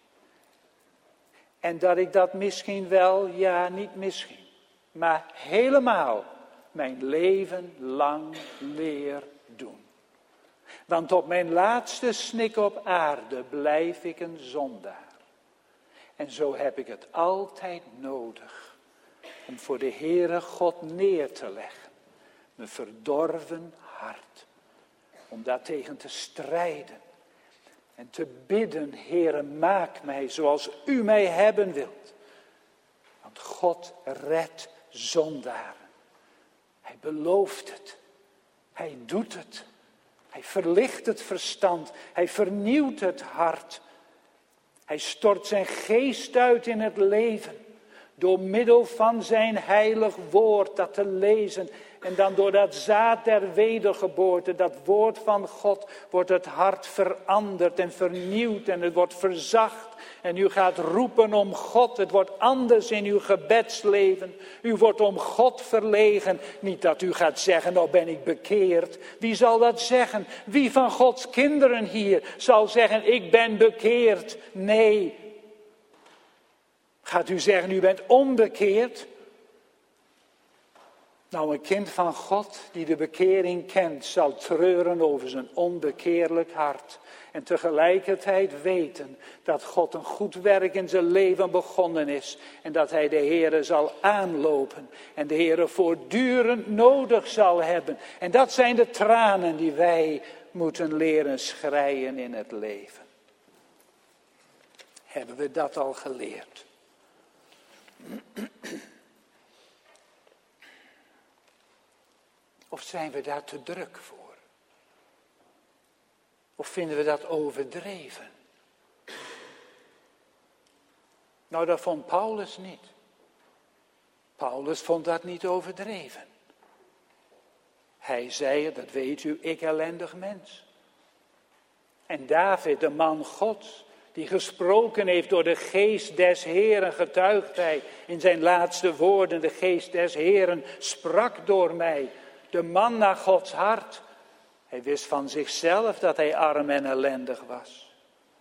S1: En dat ik dat misschien wel, ja niet misschien, maar helemaal mijn leven lang leer doen. Want op mijn laatste snik op aarde blijf ik een zondaar. En zo heb ik het altijd nodig om voor de Heere God neer te leggen. Mijn verdorven hart. Om daartegen te strijden. En te bidden, Heere, maak mij zoals u mij hebben wilt. Want God redt zondaren. Hij belooft het. Hij doet het. Hij verlicht het verstand. Hij vernieuwt het hart. Hij stort zijn geest uit in het leven. Door middel van zijn heilig woord dat te lezen. En dan door dat zaad der wedergeboorte, dat woord van God, wordt het hart veranderd en vernieuwd en het wordt verzacht. En u gaat roepen om God, het wordt anders in uw gebedsleven. U wordt om God verlegen. Niet dat u gaat zeggen, nou ben ik bekeerd. Wie zal dat zeggen? Wie van Gods kinderen hier zal zeggen, ik ben bekeerd? Nee. Gaat u zeggen, u bent onbekeerd? Nou, een kind van God die de bekering kent, zal treuren over zijn onbekeerlijk hart. En tegelijkertijd weten dat God een goed werk in zijn leven begonnen is. En dat hij de Heere zal aanlopen. En de Heere voortdurend nodig zal hebben. En dat zijn de tranen die wij moeten leren schreien in het leven. Hebben we dat al geleerd? Of zijn we daar te druk voor? Of vinden we dat overdreven? Nou, dat vond Paulus niet. Paulus vond dat niet overdreven. Hij zei, dat weet u, ik ellendig mens. En David, de man Gods, die gesproken heeft door de geest des Heeren, getuigt hij in zijn laatste woorden. De geest des Heeren sprak door mij. De man naar Gods hart. Hij wist van zichzelf dat hij arm en ellendig was.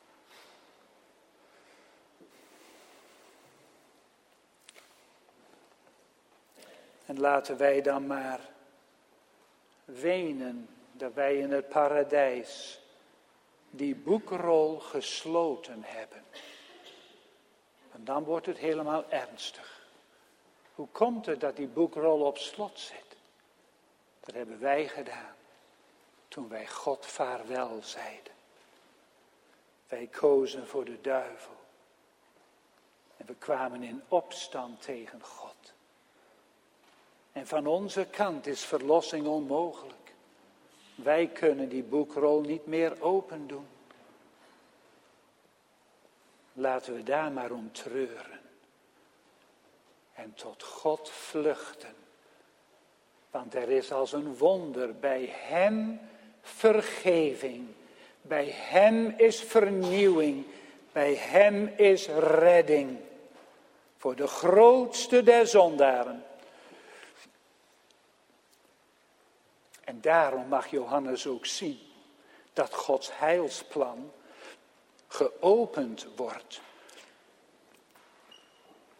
S1: En laten wij dan maar wenen dat wij in het paradijs die boekrol gesloten hebben. En dan wordt het helemaal ernstig. Hoe komt het dat die boekrol op slot zit? Dat hebben wij gedaan toen wij God vaarwel zeiden. Wij kozen voor de duivel. En we kwamen in opstand tegen God. En van onze kant is verlossing onmogelijk. Wij kunnen die boekrol niet meer open doen. Laten we daar maar om treuren. En tot God vluchten. Want er is als een wonder bij hem vergeving. Bij hem is vernieuwing. Bij hem is redding. Voor de grootste der zondaren. En daarom mag Johannes ook zien dat Gods heilsplan geopend wordt.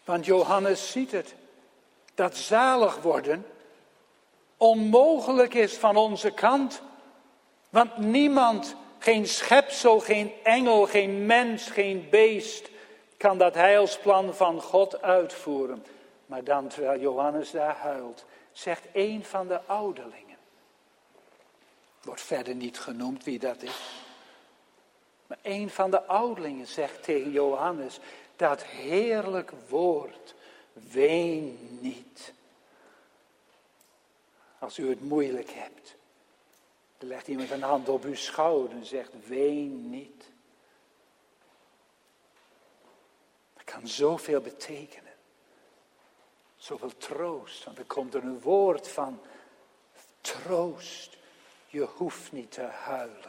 S1: Want Johannes ziet het, dat zalig worden onmogelijk is van onze kant. Want niemand, geen schepsel, geen engel, geen mens, geen beest kan dat heilsplan van God uitvoeren. Maar dan, terwijl Johannes daar huilt, zegt een van de ouderlingen. Wordt verder niet genoemd wie dat is. Maar een van de ouderlingen zegt tegen Johannes, dat heerlijk woord, ween niet. Als u het moeilijk hebt, dan legt iemand een hand op uw schouder en zegt, ween niet. Dat kan zoveel betekenen. Zoveel troost, want er komt er een woord van troost. Je hoeft niet te huilen.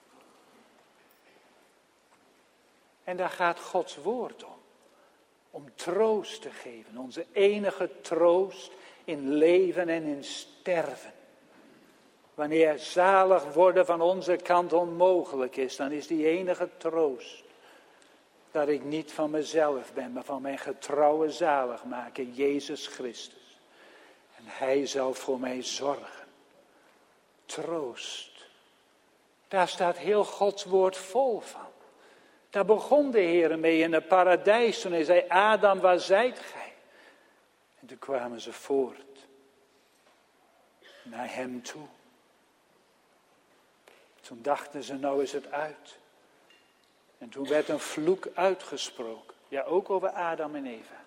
S1: En daar gaat Gods woord om. Om troost te geven. Onze enige troost in leven en in sterven. Wanneer zalig worden van onze kant onmogelijk is, dan is die enige troost dat ik niet van mezelf ben, maar van mijn getrouwe zaligmaker, Jezus Christus. En Hij zal voor mij zorgen. Troost. Daar staat heel Gods woord vol van. Daar begon de Heer mee in het paradijs toen Hij zei, Adam, waar zijt gij? En toen kwamen ze voort naar Hem toe. Toen dachten ze, nou is het uit. En toen werd een vloek uitgesproken. Ja, ook over Adam en Eva.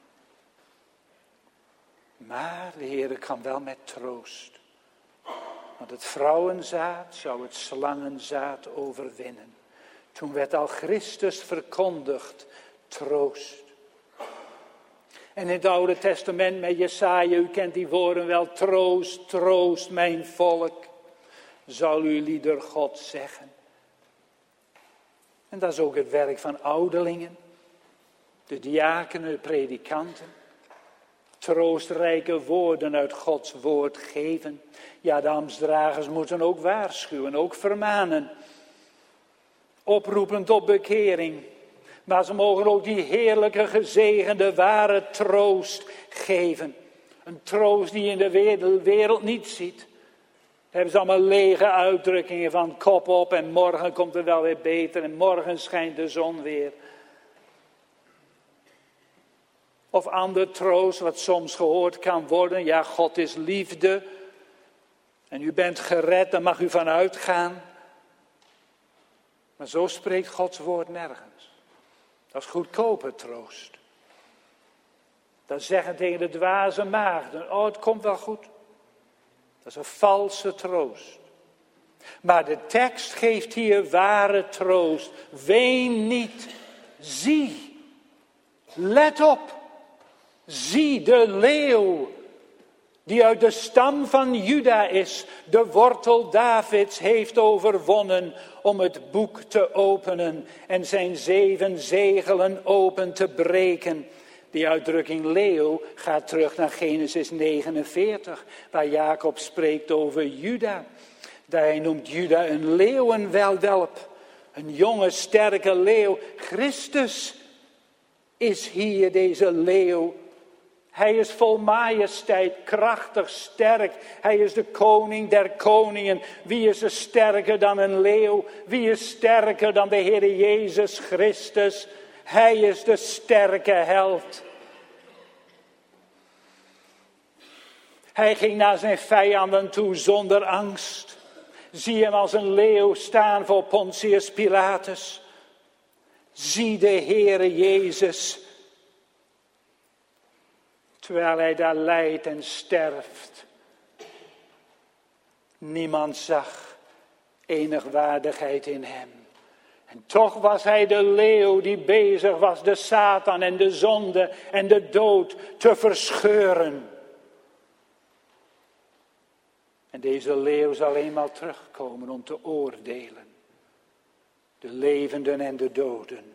S1: Maar de Heer kan wel met troost. Want het vrouwenzaad zou het slangenzaad overwinnen. Toen werd al Christus verkondigd, troost. En in het Oude Testament met Jesaja, u kent die woorden wel, troost, troost mijn volk, zal uw lieder God zeggen. En dat is ook het werk van ouderlingen, de diakenen, de predikanten. Troostrijke woorden uit Gods woord geven. Ja, de ambtsdragers moeten ook waarschuwen, ook vermanen. Oproepend op bekering. Maar ze mogen ook die heerlijke, gezegende, ware troost geven. Een troost die je in de wereld niet ziet. Daar hebben ze allemaal lege uitdrukkingen van kop op en morgen komt het wel weer beter en morgen schijnt de zon weer. Of ander troost wat soms gehoord kan worden. Ja, God is liefde. En u bent gered, daar mag u van uitgaan. Maar zo spreekt Gods woord nergens. Dat is goedkope troost. Dat zeggen tegen de dwaze maagden, oh het komt wel goed. Dat is een valse troost. Maar de tekst geeft hier ware troost. Ween niet, zie, let op. Zie de leeuw die uit de stam van Juda is, de wortel Davids heeft overwonnen om het boek te openen en zijn zeven zegelen open te breken. Die uitdrukking leeuw gaat terug naar Genesis negenenveertig, waar Jacob spreekt over Juda. Daar hij noemt Juda een leeuwenwelwelp, een jonge sterke leeuw. Christus is hier deze leeuw. Hij is vol majesteit, krachtig, sterk. Hij is de koning der koningen. Wie is er sterker dan een leeuw? Wie is sterker dan de Heer Jezus Christus? Hij is de sterke held. Hij ging naar zijn vijanden toe zonder angst. Zie hem als een leeuw staan voor Pontius Pilatus. Zie de Heere Jezus, terwijl hij daar lijdt en sterft. Niemand zag enig waardigheid in hem. En toch was hij de leeuw die bezig was de Satan en de zonde en de dood te verscheuren. En deze leeuw zal eenmaal terugkomen om te oordelen. De levenden en de doden.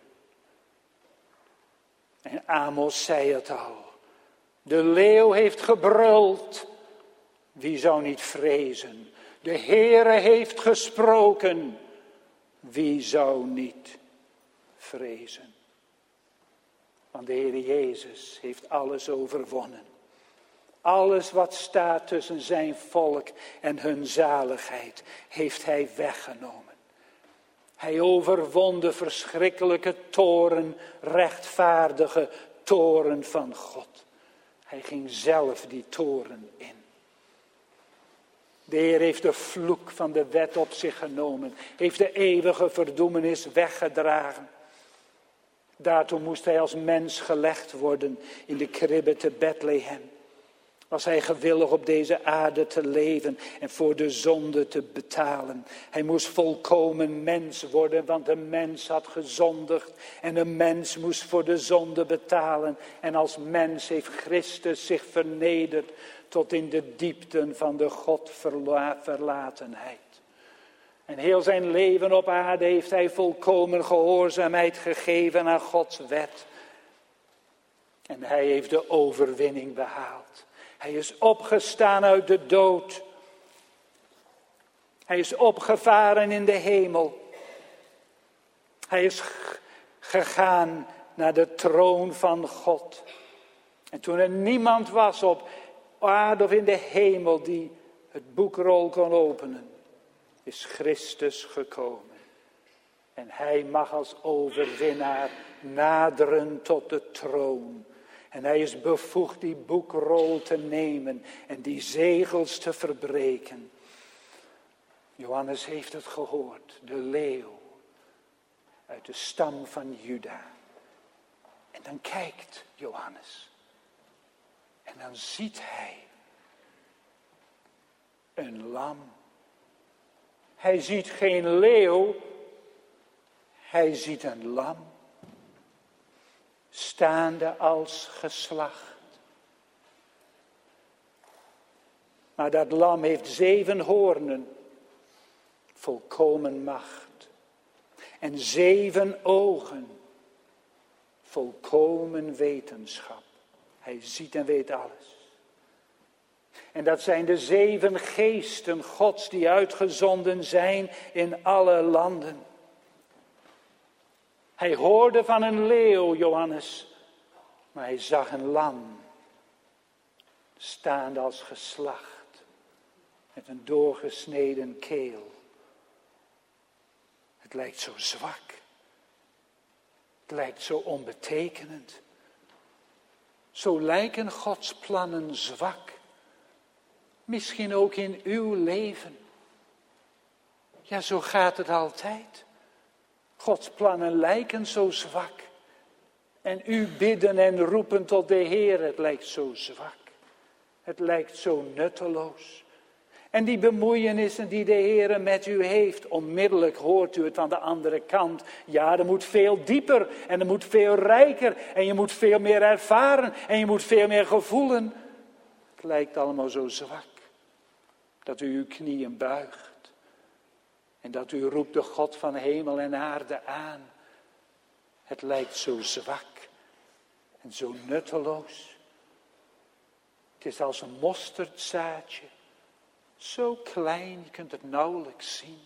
S1: En Amos zei het al. De leeuw heeft gebruld. Wie zou niet vrezen? De Heere heeft gesproken. Wie zou niet vrezen? Want de Heer Jezus heeft alles overwonnen. Alles wat staat tussen zijn volk en hun zaligheid heeft hij weggenomen. Hij overwon de verschrikkelijke toorn, rechtvaardige toorn van God. Hij ging zelf die toorn in. De Heer heeft de vloek van de wet op zich genomen. Heeft de eeuwige verdoemenis weggedragen. Daartoe moest hij als mens gelegd worden in de kribbe te Bethlehem. Was hij gewillig op deze aarde te leven en voor de zonde te betalen. Hij moest volkomen mens worden, want de mens had gezondigd. En de mens moest voor de zonde betalen. En als mens heeft Christus zich vernederd tot in de diepten van de Godverlatenheid. En heel zijn leven op aarde heeft hij volkomen gehoorzaamheid gegeven aan Gods wet. En hij heeft de overwinning behaald. Hij is opgestaan uit de dood. Hij is opgevaren in de hemel. Hij is gegaan naar de troon van God. En toen er niemand was op aarde of in de hemel die het boekrol kon openen, is Christus gekomen. En hij mag als overwinnaar naderen tot de troon. En hij is bevoegd die boekrol te nemen en die zegels te verbreken. Johannes heeft het gehoord, de leeuw uit de stam van Juda. En dan kijkt Johannes. En dan ziet hij een lam. Hij ziet geen leeuw, hij ziet een lam. Staande als geslacht. Maar dat lam heeft zeven hoornen, volkomen macht. En zeven ogen, volkomen wetenschap. Hij ziet en weet alles. En dat zijn de zeven geesten Gods die uitgezonden zijn in alle landen. Hij hoorde van een leeuw, Johannes, maar hij zag een lam, staande als geslacht, met een doorgesneden keel. Het lijkt zo zwak, het lijkt zo onbetekenend. Zo lijken Gods plannen zwak, misschien ook in uw leven. Ja, zo gaat het altijd. Gods plannen lijken zo zwak. En u bidden en roepen tot de Heer, het lijkt zo zwak. Het lijkt zo nutteloos. En die bemoeienissen die de Heer met u heeft, onmiddellijk hoort u het aan de andere kant. Ja, er moet veel dieper en er moet veel rijker en je moet veel meer ervaren en je moet veel meer gevoelen. Het lijkt allemaal zo zwak, dat u uw knieën buigt. En dat u roept de God van hemel en aarde aan. Het lijkt zo zwak en zo nutteloos. Het is als een mosterdzaadje. Zo klein, je kunt het nauwelijks zien.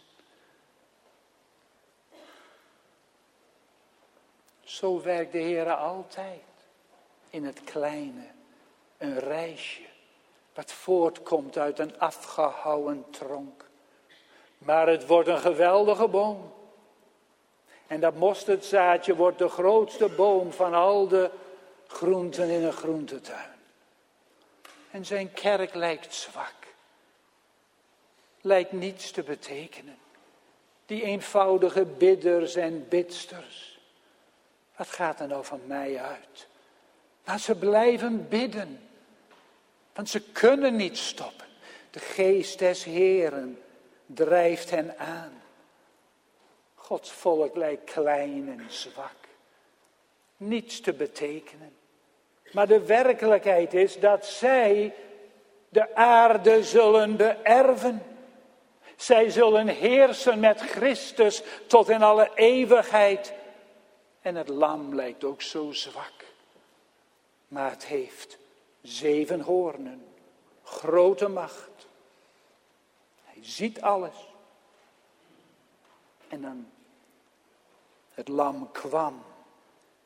S1: Zo werkt de Heer altijd. In het kleine, een reisje. Wat voortkomt uit een afgehouwen tronk. Maar het wordt een geweldige boom. En dat mosterdzaadje wordt de grootste boom van al de groenten in een groentetuin. En zijn kerk lijkt zwak. Lijkt niets te betekenen. Die eenvoudige bidders en bidsters. Wat gaat er nou van mij uit? Maar ze blijven bidden. Want ze kunnen niet stoppen. De geest des Heeren drijft hen aan. Gods volk lijkt klein en zwak. Niets te betekenen. Maar de werkelijkheid is dat zij de aarde zullen beërven. Zij zullen heersen met Christus tot in alle eeuwigheid. En het lam lijkt ook zo zwak. Maar het heeft zeven hoornen. Grote macht. Hij ziet alles. En dan, het lam kwam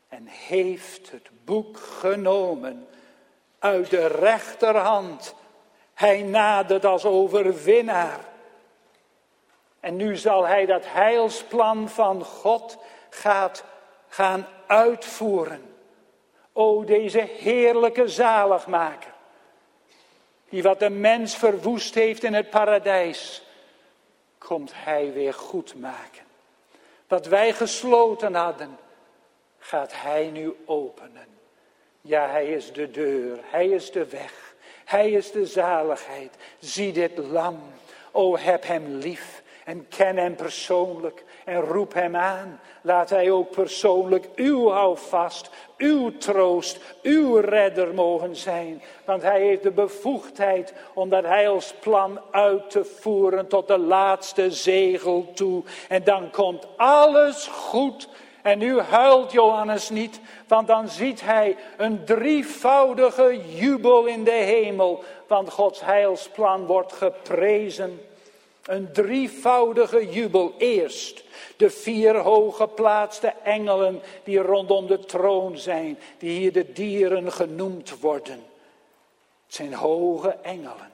S1: en heeft het boek genomen uit de rechterhand. Hij nadert als overwinnaar. En nu zal hij dat heilsplan van God gaat, gaan uitvoeren. O, deze heerlijke zaligmaker, die wat de mens verwoest heeft in het paradijs, komt hij weer goed maken. Wat wij gesloten hadden, gaat hij nu openen. Ja, hij is de deur, hij is de weg, hij is de zaligheid. Zie dit lam, o heb hem lief en ken hem persoonlijk en roep hem aan. Laat hij ook persoonlijk uw houvast, uw troost, uw redder mogen zijn. Want hij heeft de bevoegdheid om dat heilsplan uit te voeren tot de laatste zegel toe. En dan komt alles goed. En nu huilt Johannes niet, want dan ziet hij een drievoudige jubel in de hemel. Want Gods heilsplan wordt geprezen. Een drievoudige jubel. Eerst de vier hooggeplaatste engelen die rondom de troon zijn. Die hier de dieren genoemd worden. Het zijn hoge engelen.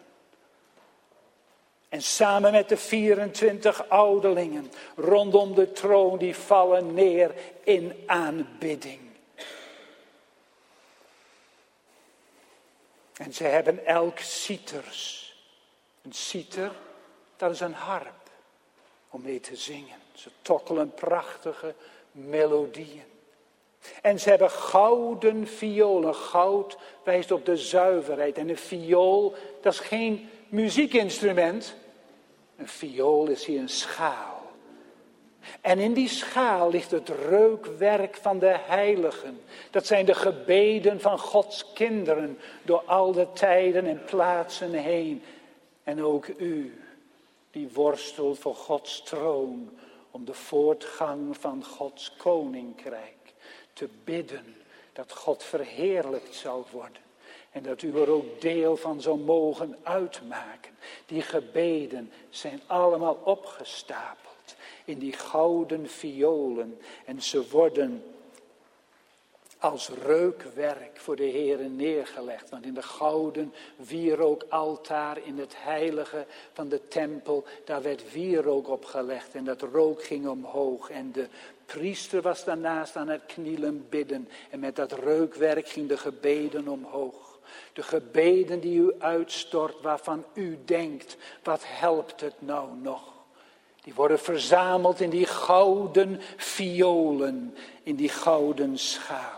S1: En samen met de vierentwintig ouderlingen rondom de troon, die vallen neer in aanbidding. En ze hebben elk citers. Een citer, dat is een harp om mee te zingen. Ze tokkelen prachtige melodieën. En ze hebben gouden violen. Goud wijst op de zuiverheid. En een viool, dat is geen muziekinstrument. Een viool is hier een schaal. En in die schaal ligt het reukwerk van de heiligen. Dat zijn de gebeden van Gods kinderen door al de tijden en plaatsen heen. En ook u, die worstelt voor Gods troon om de voortgang van Gods koninkrijk te bidden, dat God verheerlijkt zal worden. En dat u er ook deel van zou mogen uitmaken. Die gebeden zijn allemaal opgestapeld in die gouden violen. En ze worden als reukwerk voor de Heere neergelegd. Want in de gouden wierookaltaar in het heilige van de tempel, daar werd wierook opgelegd. En dat rook ging omhoog. En de priester was daarnaast aan het knielen bidden. En met dat reukwerk ging de gebeden omhoog. De gebeden die u uitstort, waarvan u denkt, wat helpt het nou nog? Die worden verzameld in die gouden violen, in die gouden schalen.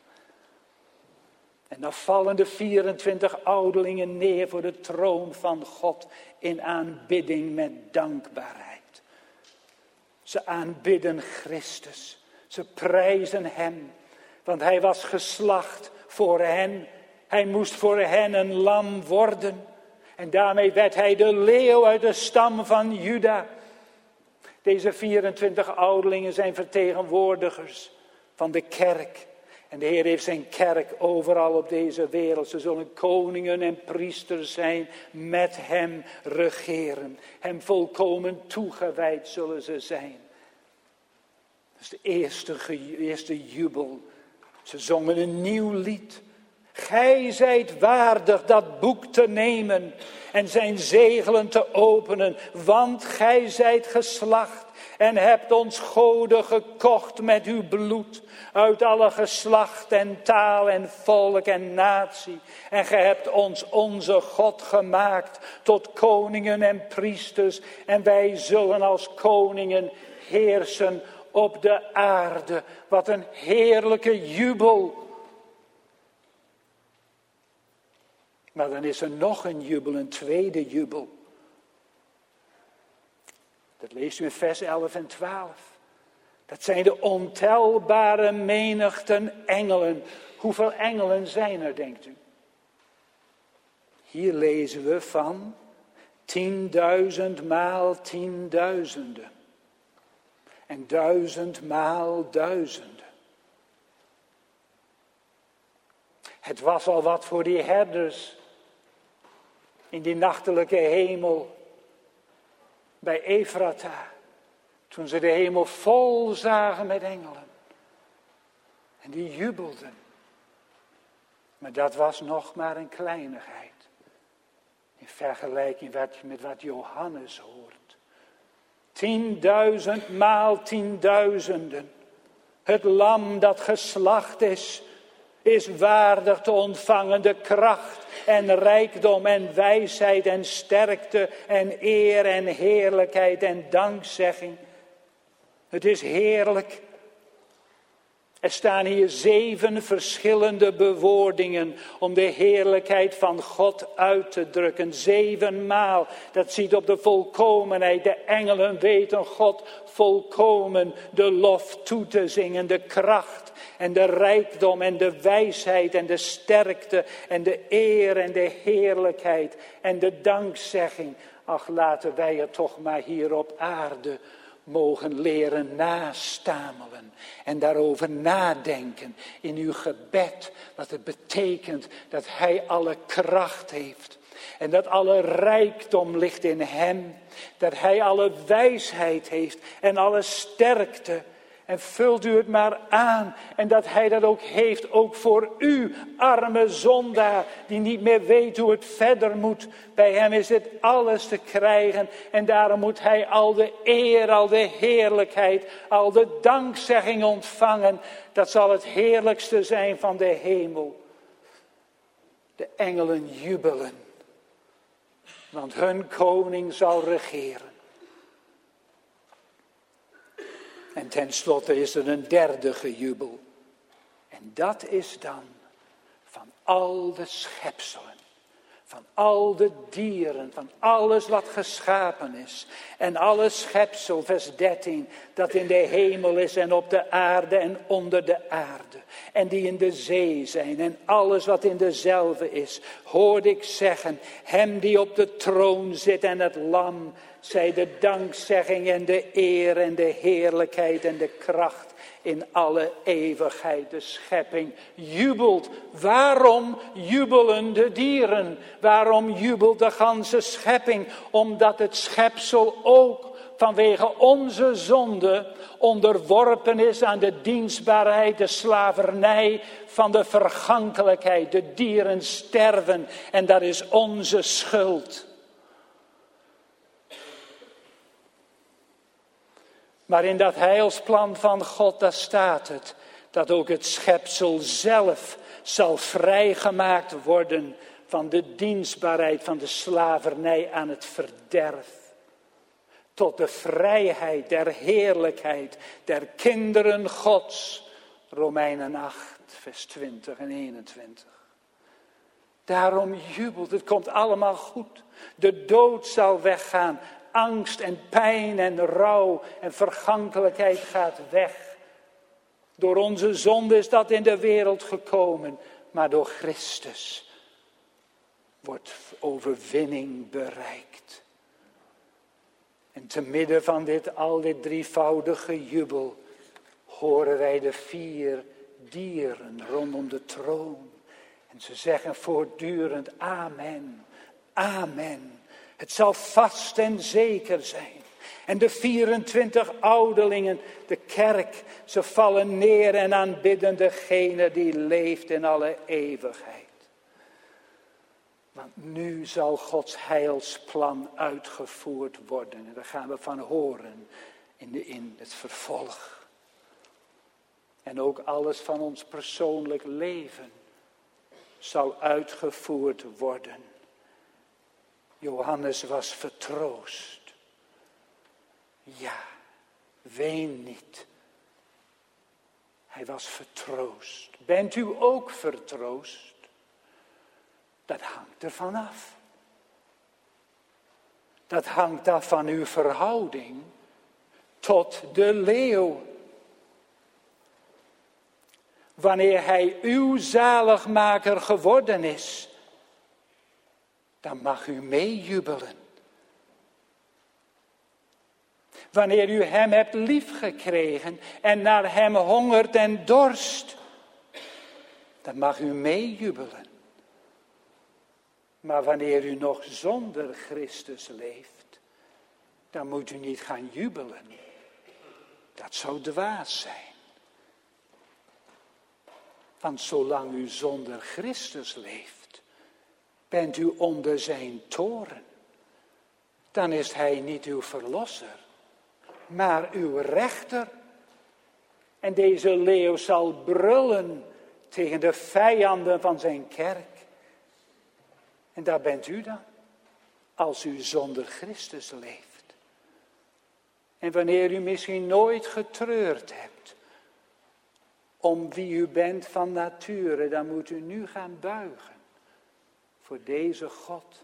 S1: En dan vallen de vierentwintig ouderlingen neer voor de troon van God in aanbidding met dankbaarheid. Ze aanbidden Christus, ze prijzen hem, want hij was geslacht voor hen. Hij moest voor hen een lam worden. En daarmee werd hij de leeuw uit de stam van Juda. Deze vierentwintig ouderlingen zijn vertegenwoordigers van de kerk. En de Heer heeft zijn kerk overal op deze wereld. Ze zullen koningen en priesters zijn, met hem regeren. Hem volkomen toegewijd zullen ze zijn. Dat is de eerste, eerste jubel. Ze zongen een nieuw lied. Gij zijt waardig dat boek te nemen en zijn zegelen te openen, want gij zijt geslacht en hebt ons goden gekocht met uw bloed uit alle geslacht en taal en volk en natie. En gij hebt ons onze God gemaakt tot koningen en priesters en wij zullen als koningen heersen op de aarde. Wat een heerlijke jubel. Maar dan is er nog een jubel, een tweede jubel. Dat leest u in vers elf en twaalf. Dat zijn de ontelbare menigten engelen. Hoeveel engelen zijn er, denkt u? Hier lezen we van tienduizend maal tienduizenden. En duizend maal duizenden. Het was al wat voor die herders in die nachtelijke hemel bij Efrata. Toen ze de hemel vol zagen met engelen. En die jubelden. Maar dat was nog maar een kleinigheid. In vergelijking met wat Johannes hoort. Tienduizend maal tienduizenden. Het lam dat geslacht is, is waardig te ontvangen de kracht en rijkdom en wijsheid en sterkte en eer en heerlijkheid en dankzegging. Het is heerlijk. Er staan hier zeven verschillende bewoordingen om de heerlijkheid van God uit te drukken. Zevenmaal. Dat ziet op de volkomenheid. De engelen weten God volkomen de lof toe te zingen. De kracht en de rijkdom en de wijsheid en de sterkte en de eer en de heerlijkheid en de dankzegging. Ach, laten wij het toch maar hier op aarde mogen leren nastamelen en daarover nadenken in uw gebed. Wat het betekent dat hij alle kracht heeft en dat alle rijkdom ligt in hem. Dat hij alle wijsheid heeft en alle sterkte. En vult u het maar aan. En dat hij dat ook heeft, ook voor u, arme zondaar, die niet meer weet hoe het verder moet. Bij hem is dit alles te krijgen. En daarom moet hij al de eer, al de heerlijkheid, al de dankzegging ontvangen. Dat zal het heerlijkste zijn van de hemel. De engelen jubelen. Want hun koning zal regeren. En tenslotte is er een derde gejubel. En dat is dan van al de schepselen. Van al de dieren, van alles wat geschapen is. En alle schepsel, vers dertien, dat in de hemel is en op de aarde en onder de aarde. En die in de zee zijn en alles wat in dezelfde is. Hoorde ik zeggen, hem die op de troon zit en het lam, zij de dankzegging en de eer en de heerlijkheid en de kracht in alle eeuwigheid. De schepping jubelt. Waarom jubelen de dieren? Waarom jubelt de ganse schepping? Omdat het schepsel ook vanwege onze zonde onderworpen is aan de dienstbaarheid, de slavernij van de vergankelijkheid. De dieren sterven en dat is onze schuld. Maar in dat heilsplan van God, daar staat het, dat ook het schepsel zelf zal vrijgemaakt worden van de dienstbaarheid, van de slavernij aan het verderf. Tot de vrijheid der heerlijkheid der kinderen Gods. Romeinen acht, vers twintig en eenentwintig. Daarom jubelt, het komt allemaal goed. De dood zal weggaan. Angst en pijn en rouw en vergankelijkheid gaat weg. Door onze zonde is dat in de wereld gekomen. Maar door Christus wordt overwinning bereikt. En te midden van dit, al dit drievoudige jubel, horen wij de vier dieren rondom de troon. En ze zeggen voortdurend amen, amen. Het zal vast en zeker zijn. En de vierentwintig ouderlingen, de kerk, ze vallen neer en aanbidden degene die leeft in alle eeuwigheid. Want nu zal Gods heilsplan uitgevoerd worden. En daar gaan we van horen in, de, in het vervolg. En ook alles van ons persoonlijk leven zal uitgevoerd worden. Johannes was vertroost. Ja, ween niet. Hij was vertroost. Bent u ook vertroost? Dat hangt ervan af. Dat hangt af van uw verhouding tot de leeuw. Wanneer hij uw zaligmaker geworden is, dan mag u meejubelen. Wanneer u hem hebt liefgekregen en naar hem hongert en dorst, dan mag u meejubelen. Maar wanneer u nog zonder Christus leeft, dan moet u niet gaan jubelen. Dat zou dwaas zijn. Want zolang u zonder Christus leeft, bent u onder zijn toorn. Dan is hij niet uw verlosser, maar uw rechter. En deze leeuw zal brullen tegen de vijanden van zijn kerk. En daar bent u dan, als u zonder Christus leeft. En wanneer u misschien nooit getreurd hebt om wie u bent van nature, dan moet u nu gaan buigen voor deze God.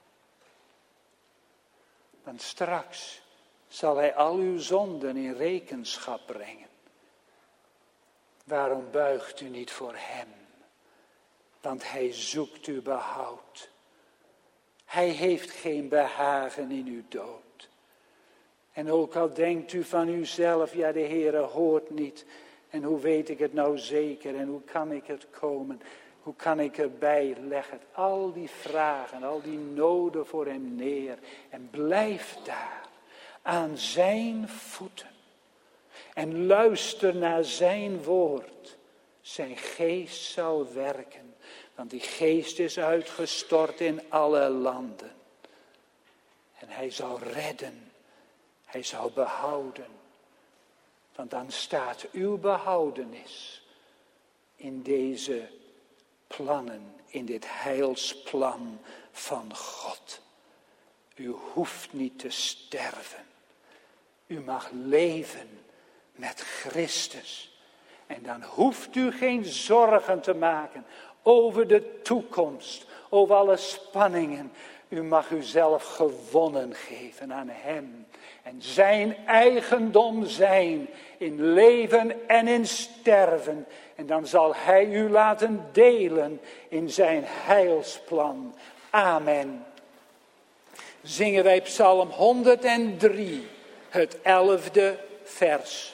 S1: Want straks zal hij al uw zonden in rekenschap brengen. Waarom buigt u niet voor hem? Want hij zoekt uw behoud. Hij heeft geen behagen in uw dood. En ook al denkt u van uzelf, ja, de Heere hoort niet. En hoe weet ik het nou zeker? En hoe kan ik het komen? Hoe kan ik erbij leggen? Al die vragen, al die noden voor hem neer. En blijf daar, aan zijn voeten. En luister naar zijn woord. Zijn geest zal werken. Want die geest is uitgestort in alle landen. En hij zal redden. Hij zal behouden. Want dan staat uw behoudenis in deze plannen, in dit heilsplan van God. U hoeft niet te sterven. U mag leven met Christus. En dan hoeft u geen zorgen te maken over de toekomst, over alle spanningen. U mag uzelf gewonnen geven aan hem. En zijn eigendom zijn in leven en in sterven. En dan zal hij u laten delen in zijn heilsplan. Amen. Zingen wij Psalm honderddrie, het elfde vers.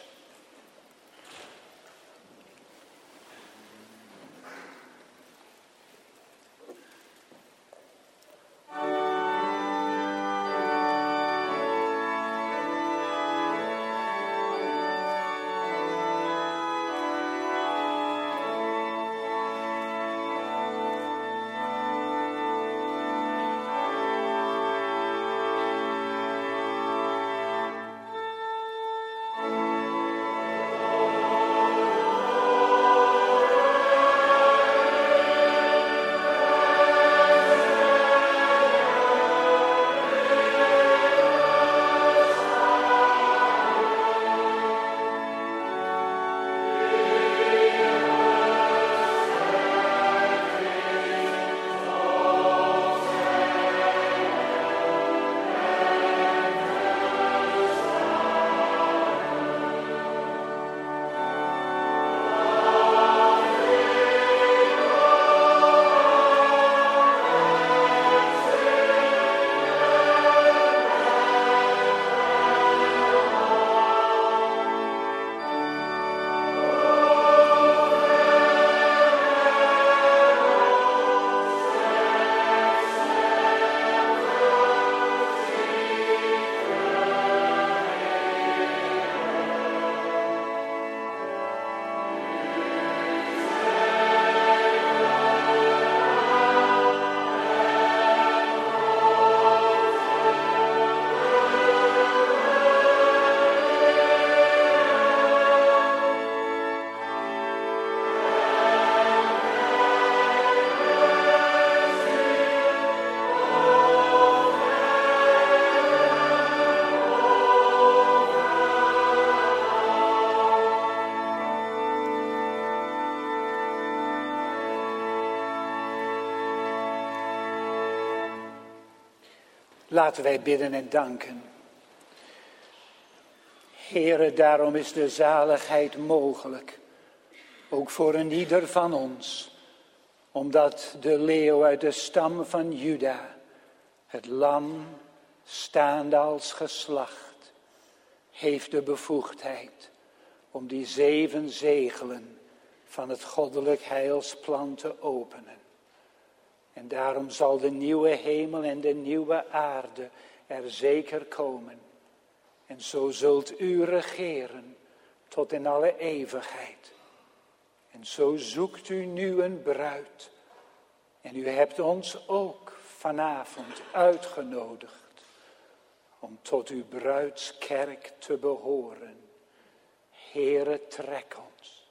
S1: Laten wij bidden en danken. Heere, daarom is de zaligheid mogelijk, ook voor een ieder van ons, omdat de leeuw uit de stam van Juda, het lam staande als geslacht, heeft de bevoegdheid om die zeven zegelen van het goddelijk heilsplan te openen. En daarom zal de nieuwe hemel en de nieuwe aarde er zeker komen. En zo zult u regeren tot in alle eeuwigheid. En zo zoekt u nu een bruid. En u hebt ons ook vanavond uitgenodigd om tot uw bruidskerk te behoren. Heere, trek ons.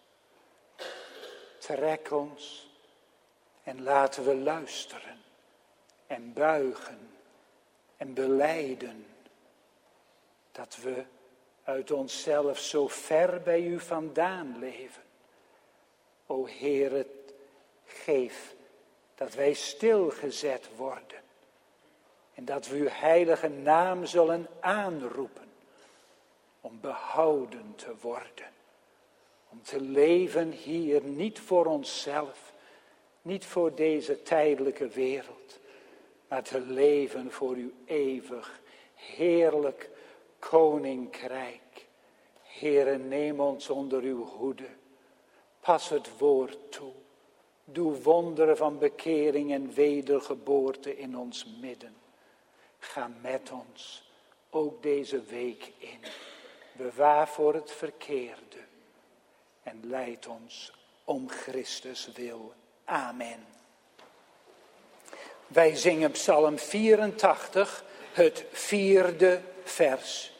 S1: Trek ons en laten we luisteren en buigen en belijden dat we uit onszelf zo ver bij u vandaan leven. O Heere, geef dat wij stilgezet worden en dat we uw heilige naam zullen aanroepen om behouden te worden. Om te leven hier niet voor onszelf, niet voor deze tijdelijke wereld, maar te leven voor uw eeuwig, heerlijk koninkrijk. Heere, neem ons onder uw hoede. Pas het woord toe. Doe wonderen van bekering en wedergeboorte in ons midden. Ga met ons, ook deze week in. Bewaar voor het verkeerde. En leid ons om Christus wil. Amen. Wij zingen Psalm vierentachtig, het vierde vers.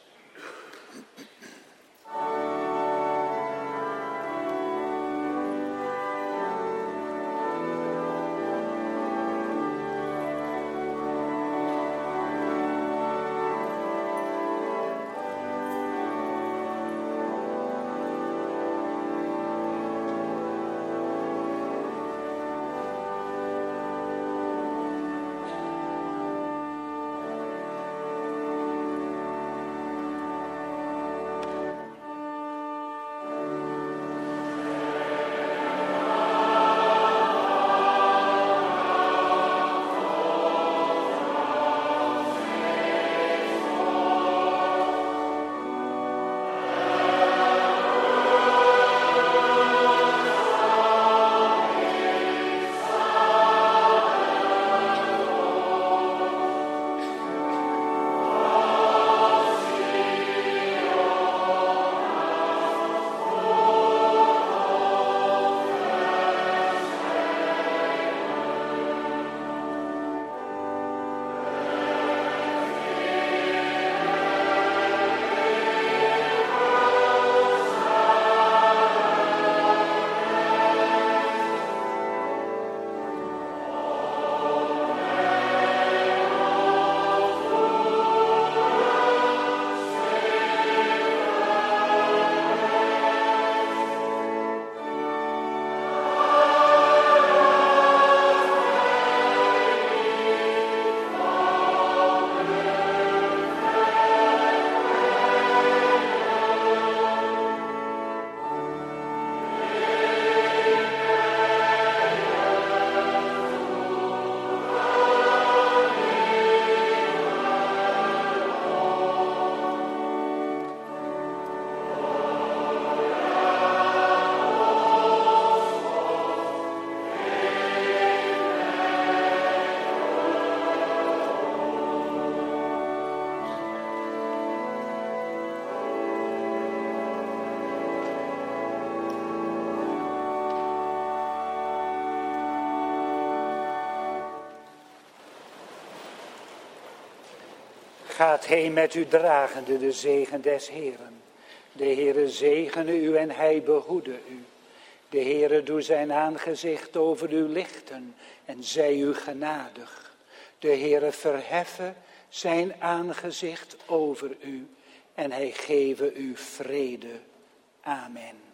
S1: Gaat heen met u dragende de zegen des Heeren. De Heere zegene u en hij behoede u. De Heere doe zijn aangezicht over u lichten en zij u genadig. De Heere verheffe zijn aangezicht over u en hij geve u vrede. Amen.